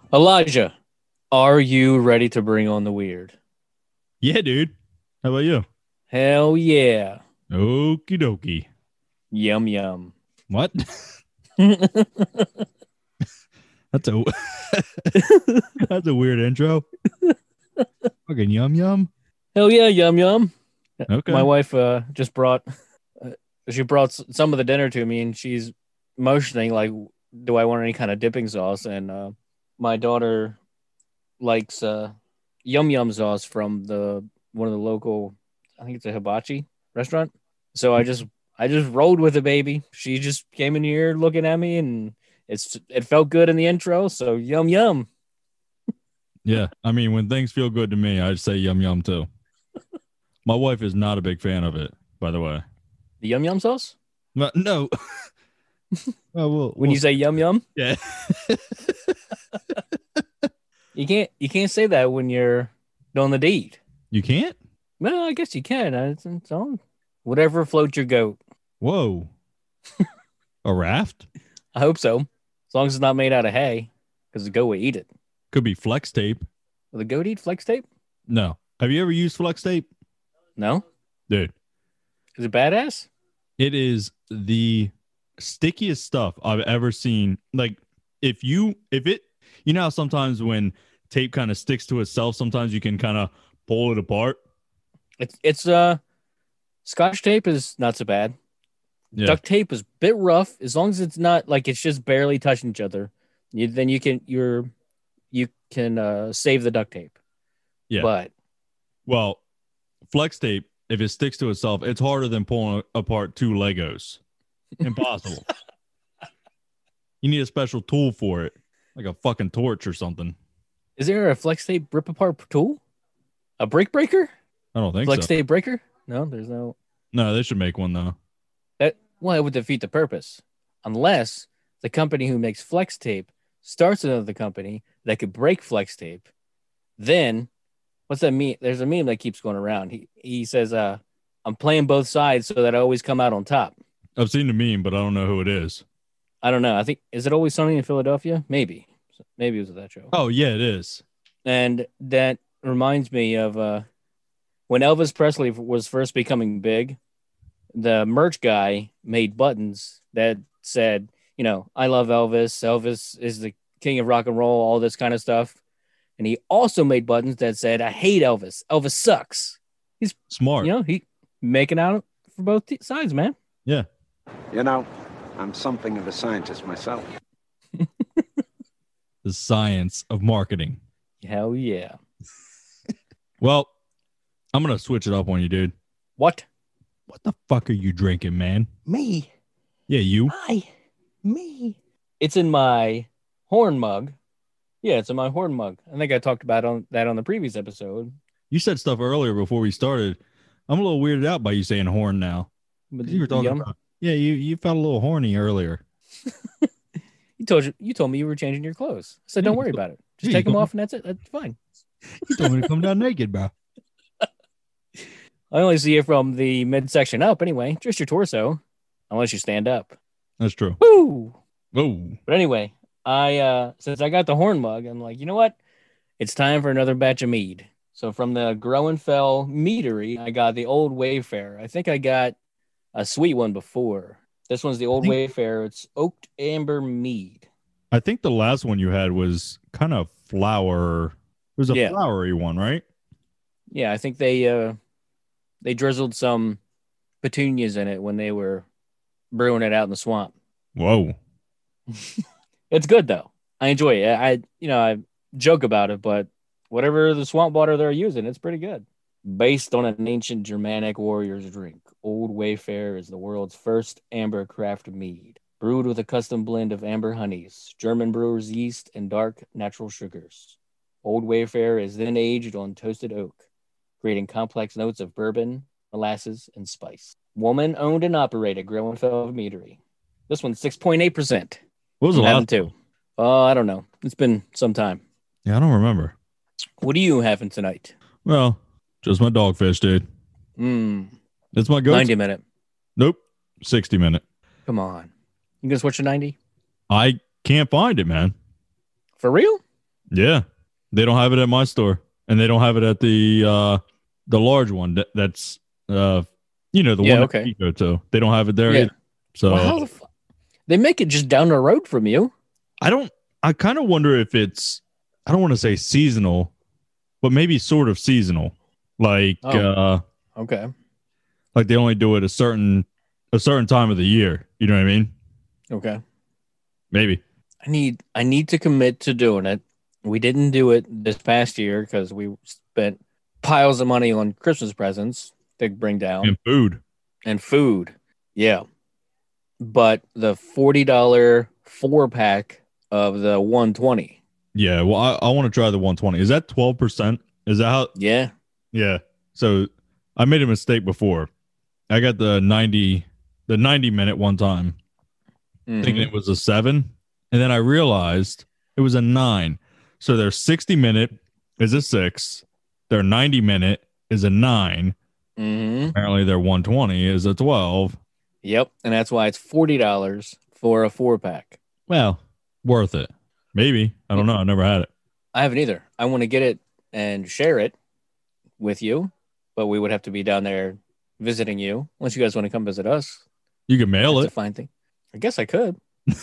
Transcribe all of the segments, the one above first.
Elijah, are you ready to bring on the weird? Yeah, dude. How about you? Hell yeah. Okie dokie. Yum yum. What? That's a that's a weird intro. Fucking yum yum. Hell yeah, yum yum. My Okay. wife just brought uh, she brought some of the dinner to me and she's motioning like do I want any kind of dipping sauce and my daughter likes yum yum sauce from the one of the local I think it's a hibachi restaurant. So I just rolled with it, baby. She just came in here looking at me and it felt good in the intro, so yum yum. Yeah. I mean, when things feel good to me, I'd say yum yum too. My wife is not a big fan of it, by the way. The yum yum sauce? No. Oh, When you say yum yum, yeah. you can't say that when you're doing the deed. You can't? Well, I guess you can. It's on whatever floats your goat. Whoa. A raft? I hope so. As long as it's not made out of hay, because the goat would eat it. Could be flex tape. Will the goat eat flex tape? No. Have you ever used flex tape? No. Dude, Is it badass? it is the stickiest stuff I've ever seen. Like if it you know how sometimes when tape kind of sticks to itself, sometimes you can kind of pull it apart. It's scotch tape is not so bad. Yeah. Duct tape is a bit rough. As long as it's not like it's just barely touching each other, then you can save the duct tape. Yeah. But Well, flex tape, if it sticks to itself, it's harder than pulling apart two Legos. Impossible. You need a special tool for it, like a fucking torch or something. is there a flex tape rip apart tool? A break breaker? I don't think Flex so. tape breaker? No, there's no. No, they should make one though. It would defeat the purpose, unless the company who makes flex tape starts another company that could break flex tape. Then, what's that mean? There's a meme that keeps going around. He says, "I'm playing both sides so that I always come out on top." I've seen the meme, but I don't know who it is. I don't know. I think is it Always Sunny in Philadelphia? Maybe it was that show. Oh, yeah, it is. And that reminds me of when Elvis Presley was first becoming big. The merch guy made buttons that said, I love Elvis. Elvis is the king of rock and roll, all this kind of stuff. And he also made buttons that said, I hate Elvis. Elvis sucks. He's Smart. he making out for both sides, man. Yeah. You know, I'm something of a scientist myself. The science of marketing. Hell yeah. Well, I'm going to switch it up on you, dude. What? What the fuck are you drinking, man? Me. Yeah, you. Me. It's in my horn mug. Yeah, it's in my horn mug. I think I talked about that on the previous episode. You said stuff earlier before we started. I'm a little weirded out by you saying horn now. But You were talking about. Yeah, you felt a little horny earlier. You told me you were changing your clothes. I said, don't worry about it. Just take them off and that's it. That's fine. You told me to come down naked, bro. I only see it from the midsection up anyway. Just your torso. Unless you stand up. That's true. Woo! Oh, But anyway, since I got the horn mug, I'm like, you know what? It's time for another batch of mead. So from the Groenfell Meadery, I got the Old Wayfarer. I think I got a sweet one before. This one's the Old Wayfarer. It's oaked amber mead. I think the last one you had was kind of flower. It was a flowery one, right? Yeah, I think they drizzled some petunias in it when they were brewing it out in the swamp. Whoa. It's good though. I enjoy it. I joke about it, but whatever the swamp water they're using, it's pretty good. Based on an ancient Germanic warrior's drink, Old Wayfarer is the world's first amber craft mead. Brewed with a custom blend of amber honeys, German brewer's yeast, and dark natural sugars. Old Wayfarer is then aged on toasted oak, creating complex notes of bourbon, molasses, and spice. Woman owned and operated Groenfell Meadery. This one's 6.8%. What was the last too? Oh, I don't know. It's been some time. Yeah, I don't remember. What are you having tonight? Well, just my dogfish, dude. It's my go. 90 minute. Nope. 60 minute. Come on. You gonna switch to 90? I can't find it, man. For real? Yeah, they don't have it at my store, and they don't have it at the large one. That's the Yeah, one that okay. we go to. They don't have it there Yeah. either. So Well, how the fuck? They make it just down the road from you. I don't. I kind of wonder if it's. I don't want to say seasonal, but maybe sort of seasonal. Like Oh. Okay. like they only do it a certain time of the year. You know what I mean? Okay. Maybe. I need to commit to doing it. We didn't do it this past year because we spent piles of money on Christmas presents to bring down And food. and food. Yeah. But the $40 4-pack of the 120. Yeah. Well, I want to try the 120. Is that 12%? Is that how? Yeah. Yeah. So I made a mistake before. I got the 90-minute one time, thinking Mhm. it was a 7, and then I realized it was a 9. So their 60-minute is a 6, their 90-minute is a 9. Mhm. Apparently their 120 is a 12. Yep. And that's why it's $40 for a 4-pack. Well, worth it. Maybe. I don't know. I never had it. I haven't either. I want to get it and share it with you, but we would have to be down there visiting you. Unless you guys want to come visit us, You can mail that's a it. fine thing. I guess I could.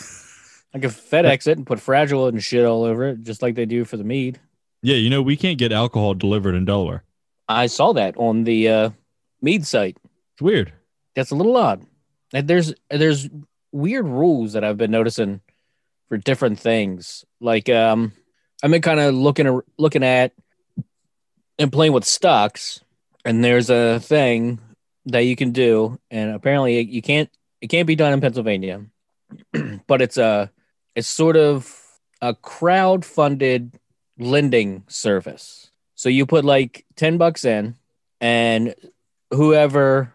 I could FedEx it and put Fragile and shit all over it, just like they do for the mead. Yeah, we can't get alcohol delivered in Delaware. I saw that on the mead site. It's weird. That's a little odd. And there's weird rules that I've been noticing for different things. Like I've been kind of looking at and playing with stocks, and there's a thing that you can do, and apparently it can't be done in Pennsylvania, but it's sort of a crowd funded lending service. So you put like $10 in, and whoever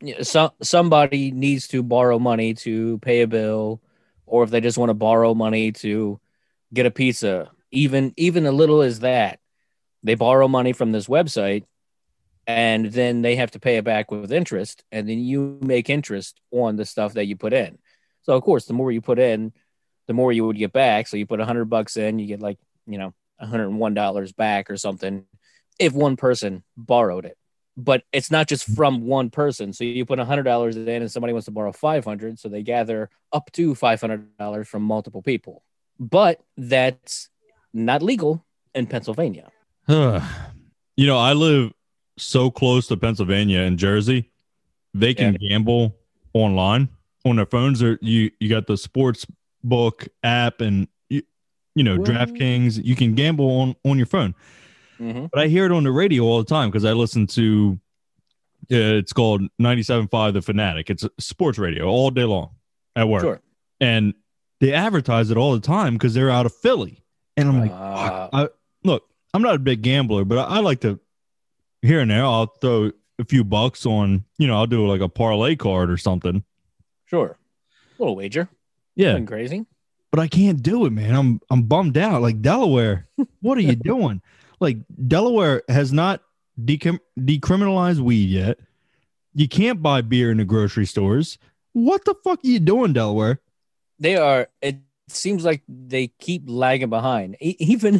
somebody needs to borrow money to pay a bill, or if they just want to borrow money to get a pizza, even a little as that, they borrow money from this website, and then they have to pay it back with interest, and then you make interest on the stuff that you put in. So of course, the more you put in, the more you would get back. So you put $100 in, you get like $101 back or something if one person borrowed it. But it's not just from one person. So you put $100 in, and somebody wants to borrow 500, so they gather up to $500 from multiple people. But that's not legal in Pennsylvania. I live so close to Pennsylvania and Jersey. They can gamble online on their phones. Or you got the sports book app, and DraftKings. You can gamble on your phone. Mm-hmm. But I hear it on the radio all the time because I listen to it's called 97.5 The Fanatic. It's a sports radio all day long at work. Sure. And they advertise it all the time because they're out of Philly. And I'm like, look, I'm not a big gambler, but I like to, here and there, I'll throw a few bucks on, I'll do like a parlay card or something. Sure. A little wager. Yeah. Nothing crazy. But I can't do it, man. I'm bummed out. Like, Delaware, what are you doing? Like, Delaware has not decriminalized weed yet. You can't buy beer in the grocery stores. What the fuck are you doing, Delaware? It seems like they keep lagging behind. Even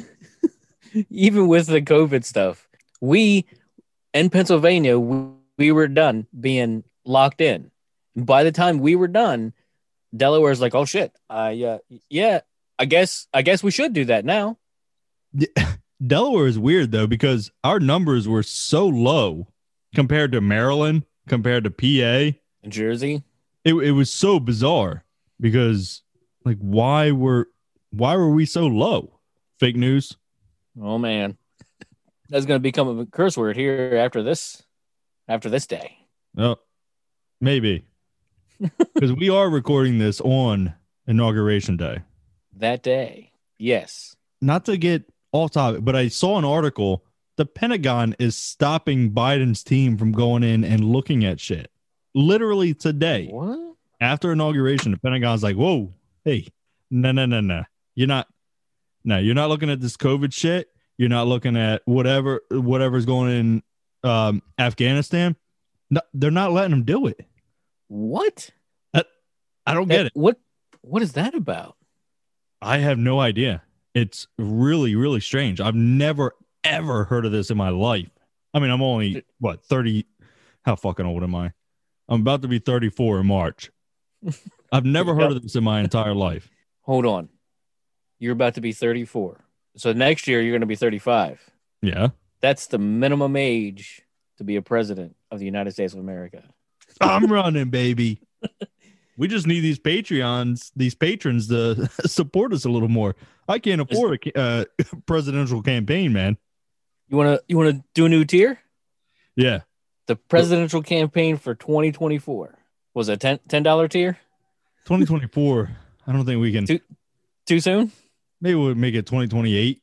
with the COVID stuff. We, in Pennsylvania, we were done being locked in. By the time we were done, Delaware's like, oh shit. Yeah, I guess we should do that now. Delaware is weird though, because our numbers were so low compared to Maryland, compared to PA, Jersey. It was so bizarre because, like, why were we so low? Fake news. Oh man, that's gonna become a curse word here after this day. Oh, maybe because we are recording this on Inauguration Day. That day, yes. Not to get off topic, but I saw an article. The Pentagon is stopping Biden's team from going in and looking at shit. Literally today. What? After inauguration, the Pentagon's like, whoa, hey, no. You're not looking at this COVID shit. You're not looking at whatever's going in Afghanistan. No, they're not letting them do it. What? I don't get it. What is that about? I have no idea. It's really, really strange. I've never, ever heard of this in my life. I mean, I'm only, 30? How fucking old am I? I'm about to be 34 in March. I've never heard of this in my entire life. Hold on. You're about to be 34. So next year, you're going to be 35. Yeah. That's the minimum age to be a president of the United States of America. I'm running, baby. We just need these patrons to support us a little more. I can't afford a presidential campaign, man. You want to do a new tier? Yeah. The presidential campaign for 2024 was a $10 tier. 2024. I don't think we can. Too soon? Maybe we'll make it 2028.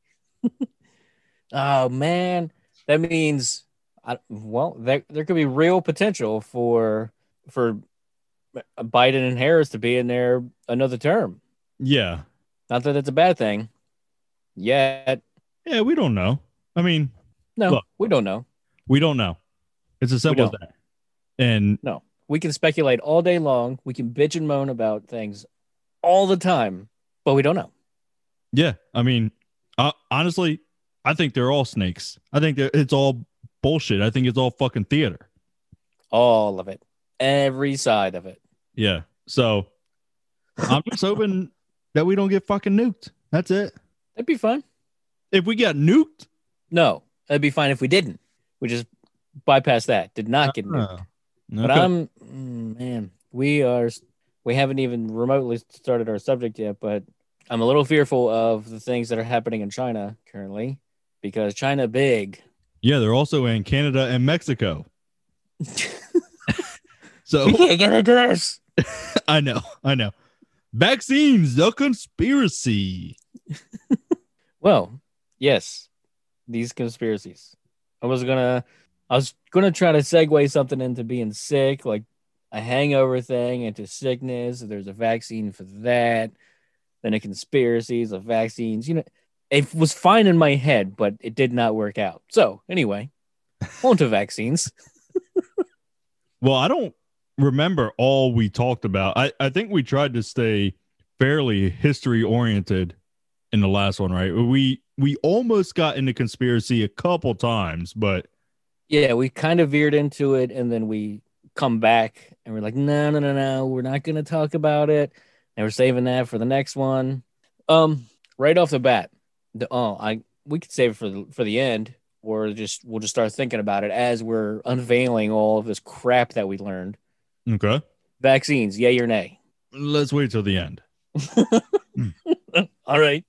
Oh man, that means there could be real potential for Biden and Harris to be in there another term. Yeah. Not that it's a bad thing yet. Yeah, we don't know. I mean, no, look, we don't know. We don't know. It's as simple as that. And no, we can speculate all day long. We can bitch and moan about things all the time, but we don't know. Yeah. I mean, honestly, I think they're all snakes. I think it's all bullshit. I think it's all fucking theater. All of it. Every side of it. Yeah. So I'm just hoping that we don't get fucking nuked. That's it. That'd be fun. If we got nuked? No, that'd be fine if we didn't. We just bypass that. Did not get nuked. Okay. But man, we haven't even remotely started our subject yet, but I'm a little fearful of the things that are happening in China currently because China big. Yeah, they're also in Canada and Mexico. So we can't get into this. I know. Vaccines, the conspiracy. Well, yes, these conspiracies. I was gonna try to segue something into being sick, like a hangover thing, into sickness. There's a vaccine for that. Then a conspiracies of vaccines. You know, it was fine in my head, but it did not work out. So anyway, on to vaccines. Well, I don't remember all we talked about. I think we tried to stay fairly history oriented in the last one, right? We almost got into conspiracy a couple times, but yeah, we kind of veered into it, and then we come back and we're like, no, we're not going to talk about it, and we're saving that for the next one. Right off the bat, we could save it for the end, or we'll just start thinking about it as we're unveiling all of this crap that we learned. Okay. Vaccines, yay or nay? Let's wait till the end. All right.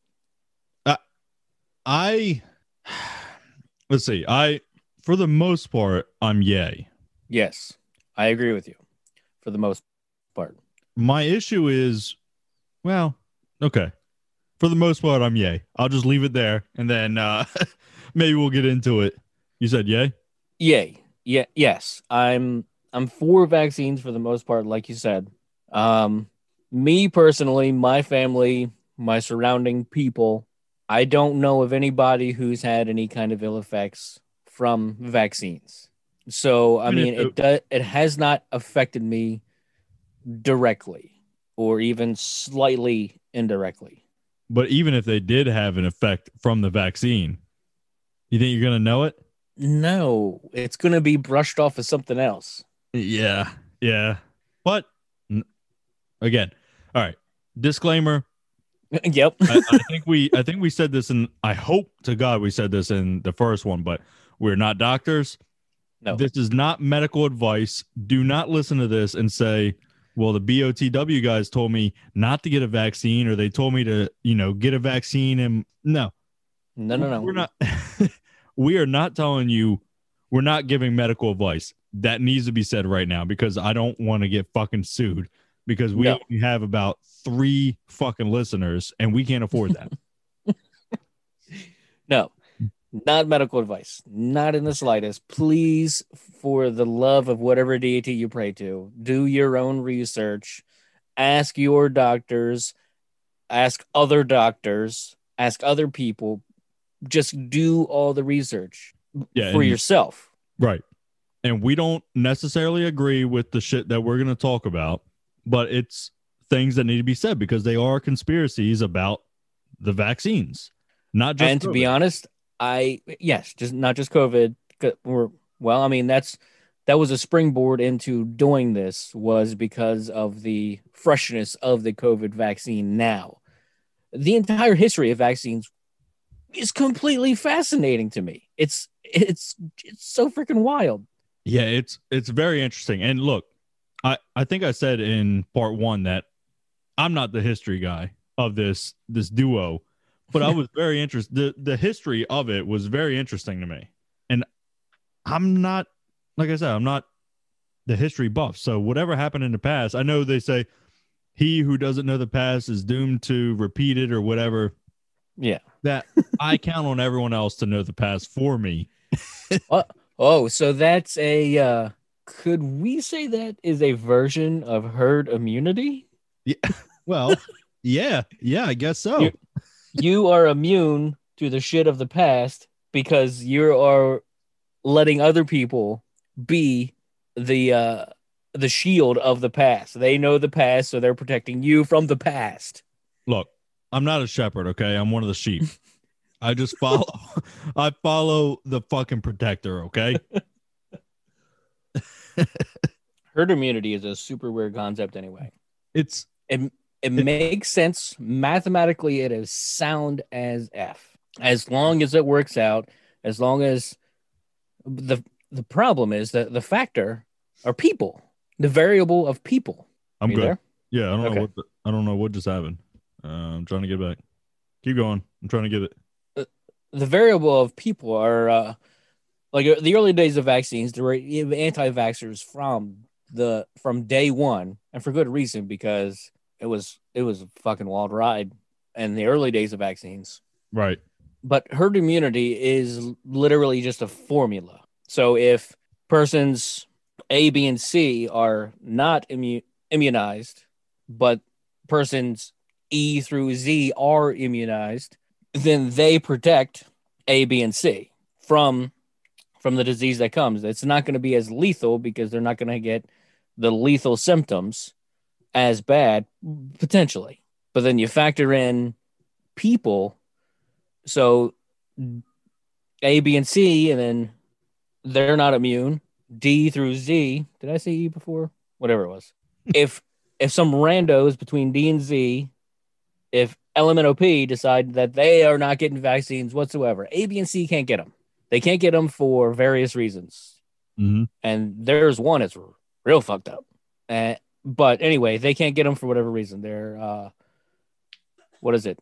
Let's see. For the most part, I'm yay. Yes, I agree with you. For the most part. My issue is, well, okay. For the most part, I'm yay. I'll just leave it there, and then maybe we'll get into it. You said yay? Yay. Yeah. Yes. I'm for vaccines for the most part, like you said. Me personally, my family, my surrounding people, I don't know of anybody who's had any kind of ill effects from vaccines. So, I mean, it has not affected me directly or even slightly indirectly. But even if they did have an effect from the vaccine, you think you're going to know it? No, it's going to be brushed off as something else. Yeah. But again, all right. Disclaimer. Yep. I think we said this, and I hope to God we said this in the first one, but we're not doctors. No. This is not medical advice. Do not listen to this and say, well, the BOTW guys told me not to get a vaccine, or they told me to, get a vaccine. And no. We're not. We are not telling you. We're not giving medical advice. That needs to be said right now, because I don't want to get fucking sued, because we only have about 3 fucking listeners and we can't afford that. No, not medical advice. Not in the slightest. Please, for the love of whatever deity you pray to, do your own research. Ask your doctors. Ask other doctors. Ask other people. Just do all the research for yourself. Right. And we don't necessarily agree with the shit that we're going to talk about, but it's things that need to be said because they are conspiracies about the vaccines, not just And to be COVID. honest, just not just COVID. Well, I mean, that was a springboard into doing this, was because of the freshness of the COVID vaccine. Now, the entire history of vaccines is completely fascinating to me. It's so freaking wild. Yeah, it's very interesting. And look, I think I said in part 1 that I'm not the history guy of this duo, but I was very interested. The history of it was very interesting to me. And I'm not, like I said, I'm not the history buff. So whatever happened in the past, I know they say he who doesn't know the past is doomed to repeat it or whatever. Yeah. That I count on everyone else to know the past for me. So that's a could we say that is a version of herd immunity? Yeah. Well, yeah, I guess so. You are immune to the shit of the past because you are letting other people be the shield of the past. They know the past, so they're protecting you from the past. Look, I'm not a shepherd, okay? I'm one of the sheep. I just I follow the fucking protector, okay? Herd immunity is a super weird concept anyway. It makes sense. Mathematically, it is sound as F. As long as it works out, as long as the problem is that the factor are people, the variable of people. I'm good. There? Yeah, I don't know what just happened. I'm trying to get back. Keep going. I'm trying to get it. The variable of people are like the early days of vaccines. There were anti-vaxxers from day one, and for good reason, because it was a fucking wild ride in the early days of vaccines. Right. But herd immunity is literally just a formula. So if persons A, B, and C are not immunized, but persons E through Z are immunized, then they protect A, B, and C from the disease that comes. It's not going to be as lethal because they're not going to get the lethal symptoms as bad, potentially. But then you factor in people, so A, B, and C, and then they're not immune. D through Z. Did I say E before? Whatever it was. If some randos between D and Z, if LMNOP decide that they are not getting vaccines whatsoever, A, B, and C can't get them. They can't get them for various reasons. Mm-hmm. And there's one that's real fucked up. But anyway, they can't get them for whatever reason. They're, what is it?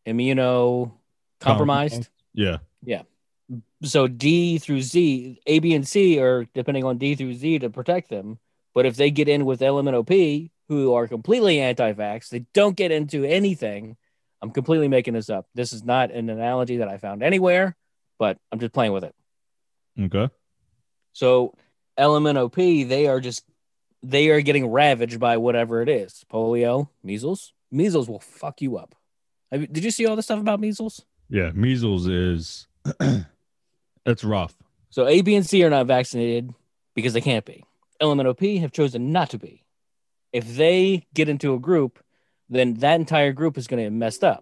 Immunocompromised? Yeah. Yeah. So D through Z, A, B, and C are depending on D through Z to protect them. But if they get in with LMNOP, who are completely anti-vax, they don't get into anything. I'm completely making this up. This is not an analogy that I found anywhere, but I'm just playing with it. Okay. So LMNOP, they are getting ravaged by whatever it is. Polio, measles. Measles will fuck you up. Did you see all the stuff about measles? Yeah, measles is it's rough. So A, B, and C are not vaccinated because they can't be. LMNOP have chosen not to be. If they get into a group, then that entire group is going to get messed up.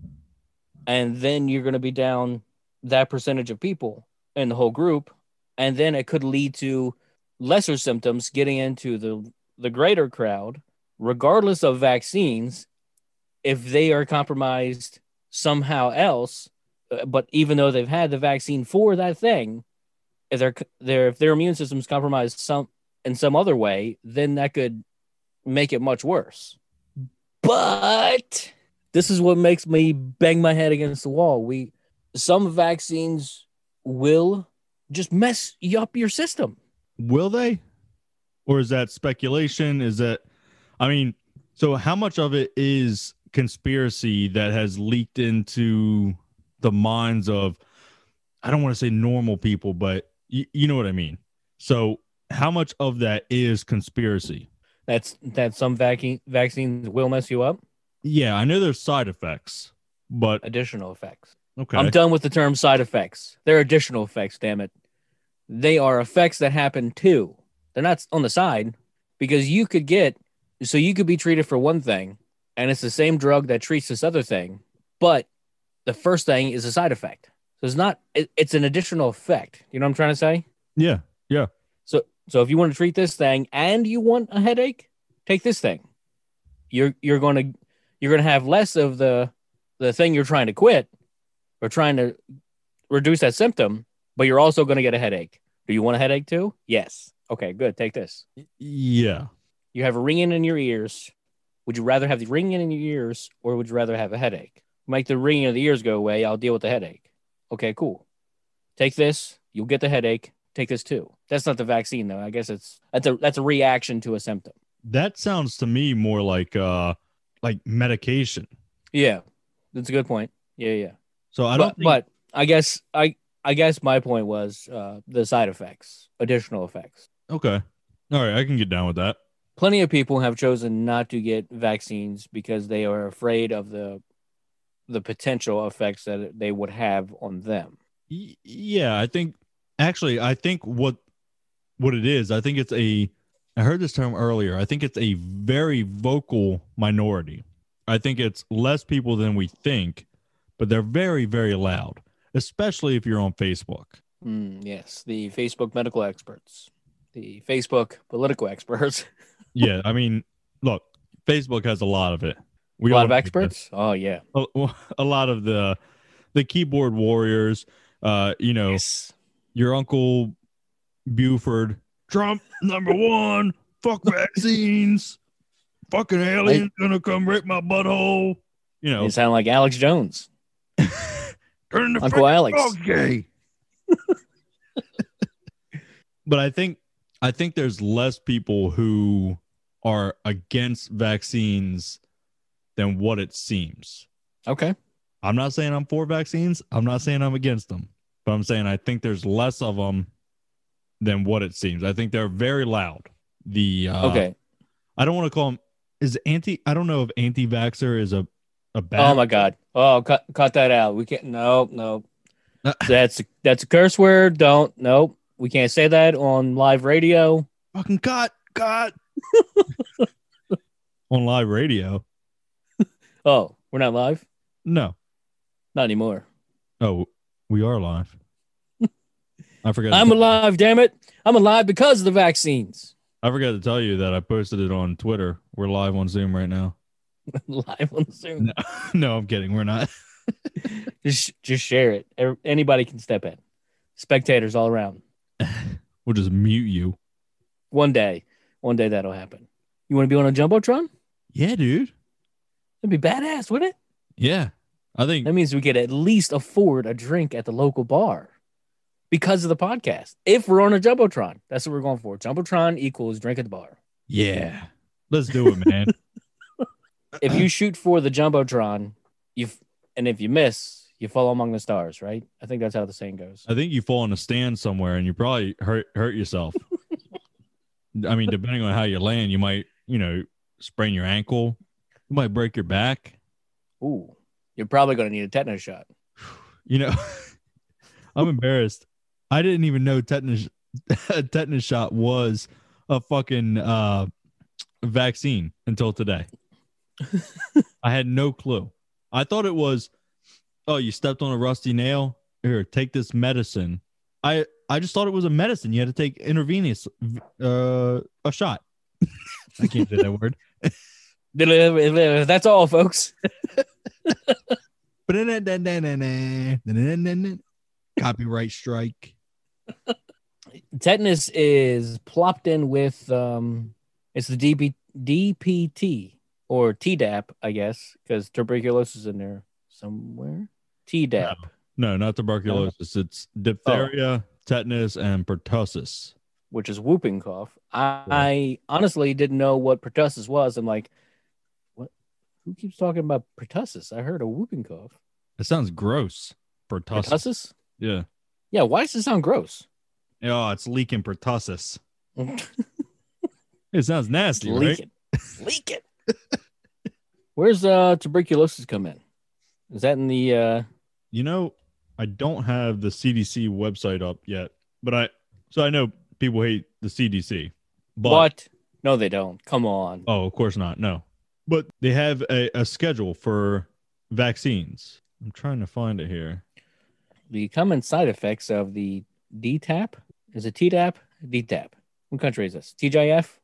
And then you're going to be down that percentage of people in the whole group. And then it could lead to lesser symptoms getting into the greater crowd, regardless of vaccines, if they are compromised somehow else. But even though they've had the vaccine for that thing, if their immune system's compromised in some other way, then that could make it much worse. But this is what makes me bang my head against the wall. Some vaccines will just mess up your system. Will they? Or is that speculation? So how much of it is conspiracy that has leaked into the minds of, I don't want to say normal people, but you know what I mean? So how much of that is conspiracy? That some vaccines will mess you up? Yeah, I know there's side effects, but additional effects. Okay. I'm done with the term side effects. They're additional effects, damn it. They are effects that happen too. They're not on the side, because you could be treated for one thing and it's the same drug that treats this other thing, but the first thing is a side effect. So it's not. It's an additional effect. You know what I'm trying to say? Yeah. Yeah. So if you want to treat this thing and you want a headache, take this thing. You're gonna have less of the thing you're trying to quit or trying to reduce that symptom, but you're also gonna get a headache. Do you want a headache too? Yes. Okay, good. Take this. Yeah. You have a ringing in your ears. Would you rather have the ringing in your ears or would you rather have a headache? Make the ringing of the ears go away. I'll deal with the headache. Okay, cool. Take this. You'll get the headache. Take this too. That's not the vaccine though. I guess that's a reaction to a symptom. That sounds to me more like medication. Yeah, that's a good point. Yeah. So I don't think But I guess my point was the side effects, additional effects. okay. All right, I can get down with that. Plenty of people have chosen not to get vaccines because they are afraid of the potential effects that they would have on them. Yeah, I think what it is, I think I heard this term earlier. I think it's a very vocal minority. I think it's less people than we think, but they're very, very loud, especially if you're on Facebook. Yes, the Facebook medical experts, the Facebook political experts. Yeah, I mean, look, Facebook has a lot of it. A lot of experts? Oh, yeah. A lot of the keyboard warriors, Yes. your Uncle Buford, Trump #1, fuck vaccines, fucking aliens gonna come rape my butthole. You sound like Alex Jones. Turn the Uncle Alex. gay. But I think there's less people who are against vaccines than what it seems. Okay. I'm not saying I'm for vaccines. I'm not saying I'm against them. But I'm saying I think there's less of them than what it seems. I think they're very loud. Okay. I don't want to call them I don't know if anti-vaxxer is a bad. Oh my God. Oh, cut that out. We can't. No. That's a curse word. Nope. We can't say that on live radio. Fucking cut. On live radio. Oh, we're not live? No. Not anymore. Oh, we are live. I forgot. I'm alive, damn it. I'm alive because of the vaccines. I forgot to tell you that I posted it on Twitter. We're live on Zoom right now. Live on Zoom. No, I'm kidding. We're not. Just share it. Anybody can step in. Spectators all around. We'll just mute you. One day that'll happen. You want to be on a Jumbotron? Yeah, dude. That'd be badass, wouldn't it? Yeah. I think that means we could at least afford a drink at the local bar because of the podcast. If we're on a Jumbotron, that's what we're going for. Jumbotron equals drink at the bar. Yeah. Let's do it, man. If you shoot for the Jumbotron, and if you miss, you fall among the stars, right? I think that's how the saying goes. I think you fall in a stand somewhere and you probably hurt yourself. I mean, depending on how you land, you might, sprain your ankle. You might break your back. Ooh, you're probably going to need a tetanus shot. I'm embarrassed. I didn't even know a tetanus shot was a fucking vaccine until today. I had no clue. I thought it was, oh, you stepped on a rusty nail. Here, take this medicine. I just thought it was a medicine. You had to take intravenous a shot. I can't say that word. That's all, folks. Copyright strike. Tetanus is plopped in with it's the DPT or Tdap, I guess, because tuberculosis is in there somewhere. Tdap. No, not tuberculosis. It's diphtheria, tetanus, and pertussis, which is whooping cough. I honestly didn't know what pertussis was. I'm like, what? Who keeps talking about pertussis? I heard a whooping cough. It sounds gross. Pertussis? Yeah. Yeah. Why does it sound gross? Oh, it's leaking pertussis. It sounds nasty, right? Leak it. Where's tuberculosis come in? Is that in the? I don't have the CDC website up yet, but I know people hate the CDC. But, what? No, they don't. Come on. Oh, of course not. No, but they have a schedule for vaccines. I'm trying to find it here. The common side effects of the DTaP. Is it TDAP? DTaP. What country is this? TGIF?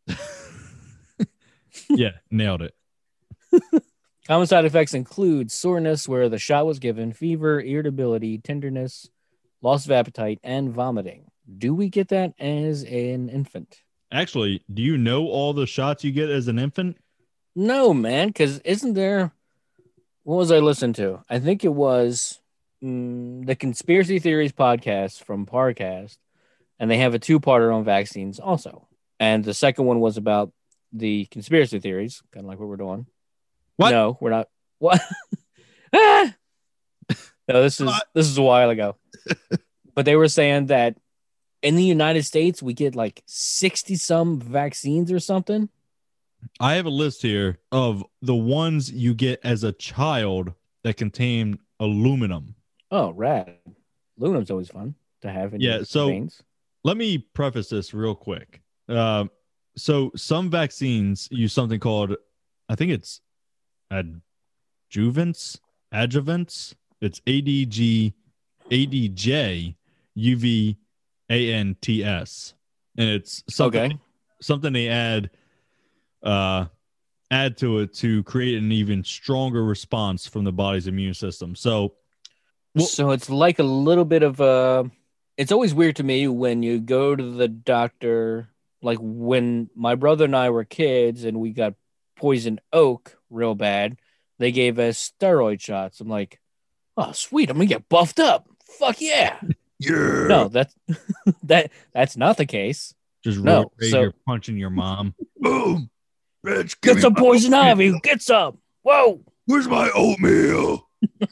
Yeah, nailed it. Common side effects include soreness where the shot was given, fever, irritability, tenderness, loss of appetite, and vomiting. Do we get that as an infant? Actually, do you know all the shots you get as an infant? No, man, because isn't there... What was I listening to? I think it was the Conspiracy Theories podcast from Parcast, and they have a two-parter on vaccines also. And the second one was about the conspiracy theories, kind of like what we're doing. What? No, we're not. What? Ah! No, this is a while ago. But they were saying that in the United States, we get like 60-some vaccines or something. I have a list here of the ones you get as a child that contain aluminum. Oh, rad. Aluminum's always fun to have in your so veins. Let me preface this real quick. So some vaccines use something called, I think it's adjuvants. It's ADJ UVANTS, and it's something they add to it to create an even stronger response from the body's immune system. So it's like a little bit of it's always weird to me when you go to the doctor, like when my brother and I were kids and we got poison oak real bad, they gave us steroid shots. I'm like, oh, sweet, I'm gonna get buffed up. Fuck yeah. Yeah. No, that's not the case. Just no, you're punching your mom. Boom. Bitch, get some poison ivy. Get some. Whoa. Where's my oatmeal?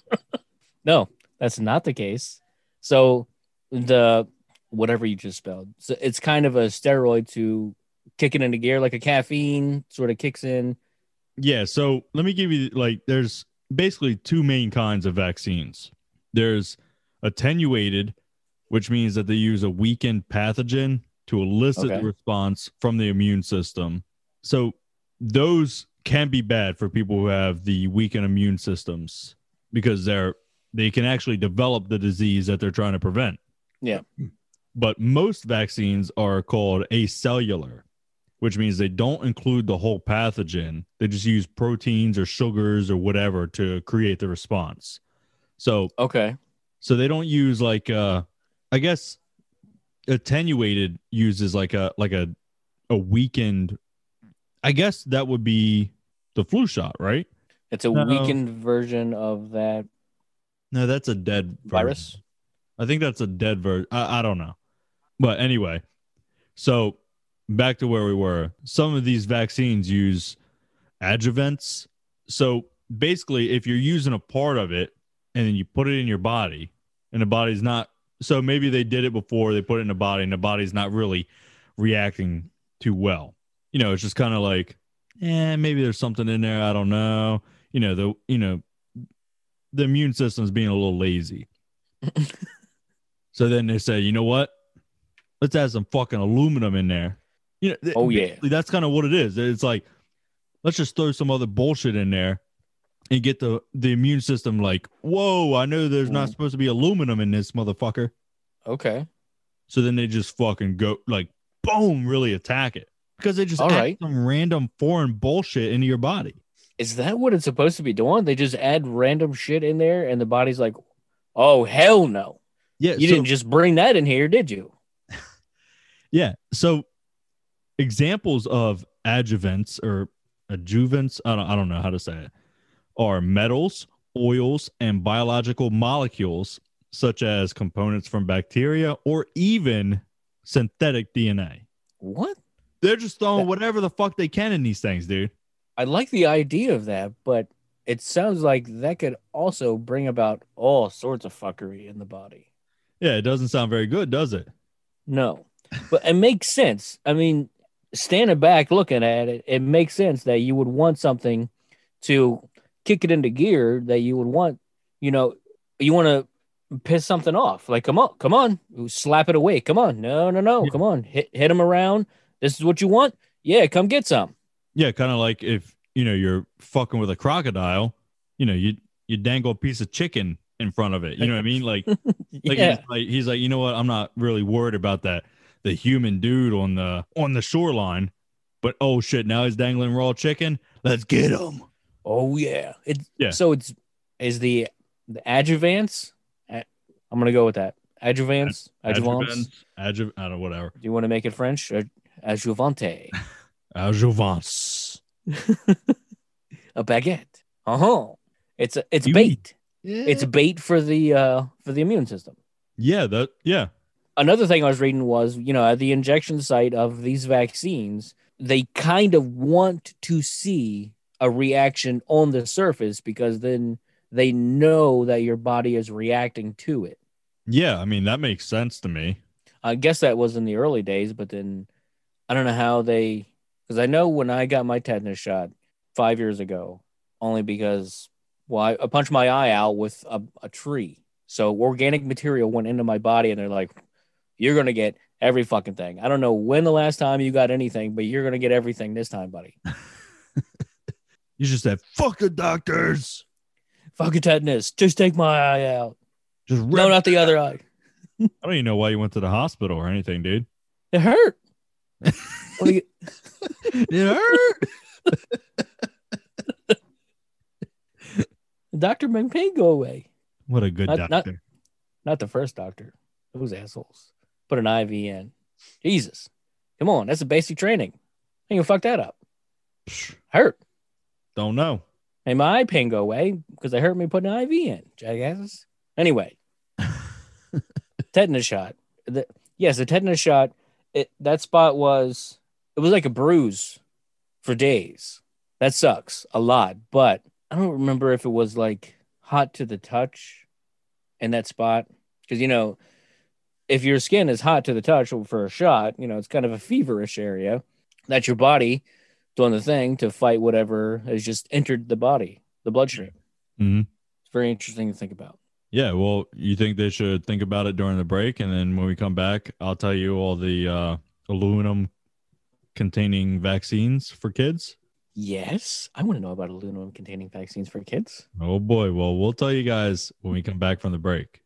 No, that's not the case. So the whatever you just spelled, so it's kind of a steroid to kick it into gear, like a caffeine sort of kicks in. Yeah. So let me give you there's basically two main kinds of vaccines. There's attenuated, which means that they use a weakened pathogen to elicit the response from the immune system. So those can be bad for people who have the weakened immune systems because they can actually develop the disease that they're trying to prevent. Yeah. But most vaccines are called acellular, which means they don't include the whole pathogen. They just use proteins or sugars or whatever to create the response. So they don't use I guess attenuated uses like a weakened. I guess that would be the flu shot, right? It's a weakened version of that. No, that's a dead virus. Version. I think that's a dead version. I don't know. But anyway, so back to where we were. Some of these vaccines use adjuvants. So basically, if you're using a part of it and then you put it in your body and the body's not, so maybe they did it before, they put it in the body and the body's not really reacting too well. It's just kind of like, maybe there's something in there. I don't know. The immune system's being a little lazy. So then they say, you know what? Let's add some fucking aluminum in there. That's kind of what it is. It's like, let's just throw some other bullshit in there and get the immune system like, whoa, I know there's not supposed to be aluminum in this motherfucker. Okay. So then they just fucking go like, boom, really attack it. Because they just add some random foreign bullshit into your body. Is that what it's supposed to be doing? They just add random shit in there and the body's like, oh, hell no. Yeah, you didn't just bring that in here, did you? Yeah. So examples of adjuvants or adjuvants, I don't know how to say it, are metals, oils, and biological molecules such as components from bacteria or even synthetic DNA. What? They're just throwing whatever the fuck they can in these things, dude. I like the idea of that, but it sounds like that could also bring about all sorts of fuckery in the body. Yeah, it doesn't sound very good, does it? No, but it makes sense. I mean, standing back looking at it, it makes sense that you would want something to kick it into gear, that you would want, you want to piss something off. Like, come on, slap it away. Come on. No. Yeah. Come on. Hit him around. This is what you want. Yeah. Come get some. Yeah. Kind of like if, you're fucking with a crocodile, you you dangle a piece of chicken in front of it. You know what I mean? Like Yeah. he's like, you know what? I'm not really worried about that. The human dude on the shoreline, but oh shit, now he's dangling raw chicken. Let's get him. Oh yeah. Yeah. So is the adjuvants? I'm gonna go with that. Adjuvants. Adjuvants. I don't know, whatever. Do you want to make it French? Adjuvante. Adjuvance. A baguette. It's You- bait. Yeah. It's bait for the immune system. Yeah. Another thing I was reading was, at the injection site of these vaccines, they kind of want to see a reaction on the surface because then they know that your body is reacting to it. Yeah, I mean, that makes sense to me. I guess that was in the early days, but then I don't know how because I know when I got my tetanus shot 5 years ago, only because, I punched my eye out with a tree. So organic material went into my body and they're like, you're going to get every fucking thing. I don't know when the last time you got anything, but you're going to get everything this time, buddy. You just said, fuck the doctors. Fucking tetanus. Just take my eye out. Just No, not the other eye. I don't even know why you went to the hospital or anything, dude. It hurt. It hurt. The doctor made pain go away. What a good doctor. Not the first doctor. Those assholes. Put an IV in. Jesus. Come on. That's a basic training. How you gonna fuck that up? Hurt. Don't know. Made my eye pain go away because they hurt me putting an IV in. Jackasses. Anyway. Tetanus shot. The tetanus shot. That spot was like a bruise for days. That sucks a lot. But I don't remember if it was like hot to the touch in that spot. Because, if your skin is hot to the touch for a shot, it's kind of a feverish area. That's your body doing the thing to fight whatever has just entered the body, the bloodstream. Mm-hmm. It's very interesting to think about. Yeah, well, you think they should think about it during the break, and then when we come back, I'll tell you all the aluminum-containing vaccines for kids? Yes, I want to know about aluminum-containing vaccines for kids. Oh, boy. Well, we'll tell you guys when we come back from the break.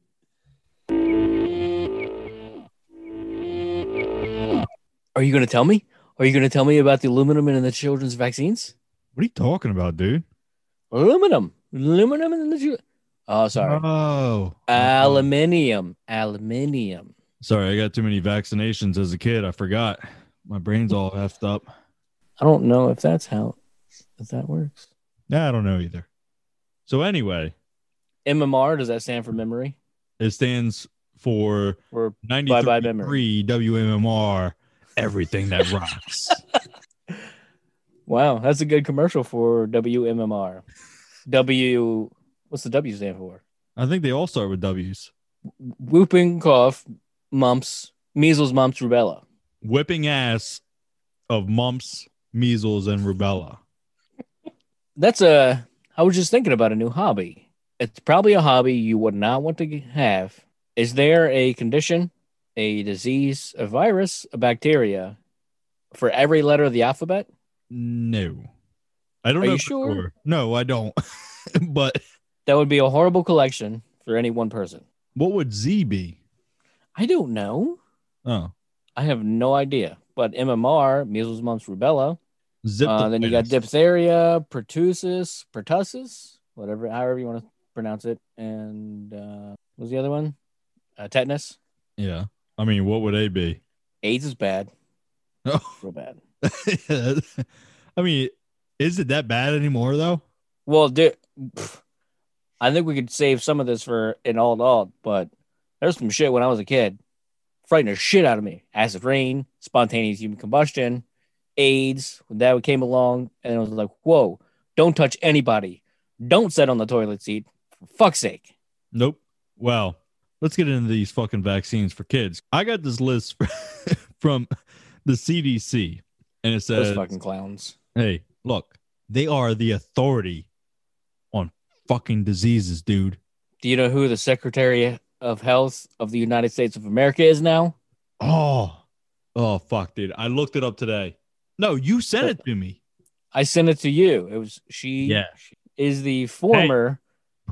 Are you going to tell me? Are you going to tell me about the aluminum in the children's vaccines? What are you talking about, dude? Aluminum in the oh, sorry. Oh. Aluminium. Sorry, I got too many vaccinations as a kid. I forgot. My brain's all effed up. I don't know if that works. Yeah, I don't know either. So anyway. MMR, does that stand for memory? It stands for or 93.3 WMMR, everything that rocks. Wow, that's a good commercial for WMMR. What's the W stand for? I think they all start with W's. Whooping cough, mumps, measles, mumps, rubella. Whipping ass of mumps, measles, and rubella. I was just thinking about a new hobby. It's probably a hobby you would not want to have. Is there a condition, a disease, a virus, a bacteria for every letter of the alphabet? No. I don't know. Are you sure? No, I don't. But that would be a horrible collection for any one person. What would Z be? I don't know. Oh. I have no idea. But MMR, measles, mumps, rubella. Then you got diphtheria, pertussis, however you want to pronounce it. And what was the other one? Tetanus. Yeah. I mean, what would A be? AIDS is bad. Oh. Real bad. I mean, is it that bad anymore, though? Well, dude, I think we could save some of this for an adult, but there's some shit when I was a kid. Frightened the shit out of me. Acid rain, spontaneous human combustion, AIDS, when that came along, and it was like, whoa, don't touch anybody. Don't sit on the toilet seat. For fuck's sake. Nope. Well, let's get into these fucking vaccines for kids. I got this list from the CDC, and it says, those fucking clowns. Hey, look, they are the authority on fucking diseases, dude. Do you know who the Secretary of Health of the United States of America is now? Oh, fuck, dude. I looked it up today. No, you sent it to me. I sent it to you. It was she. Yeah. She is the former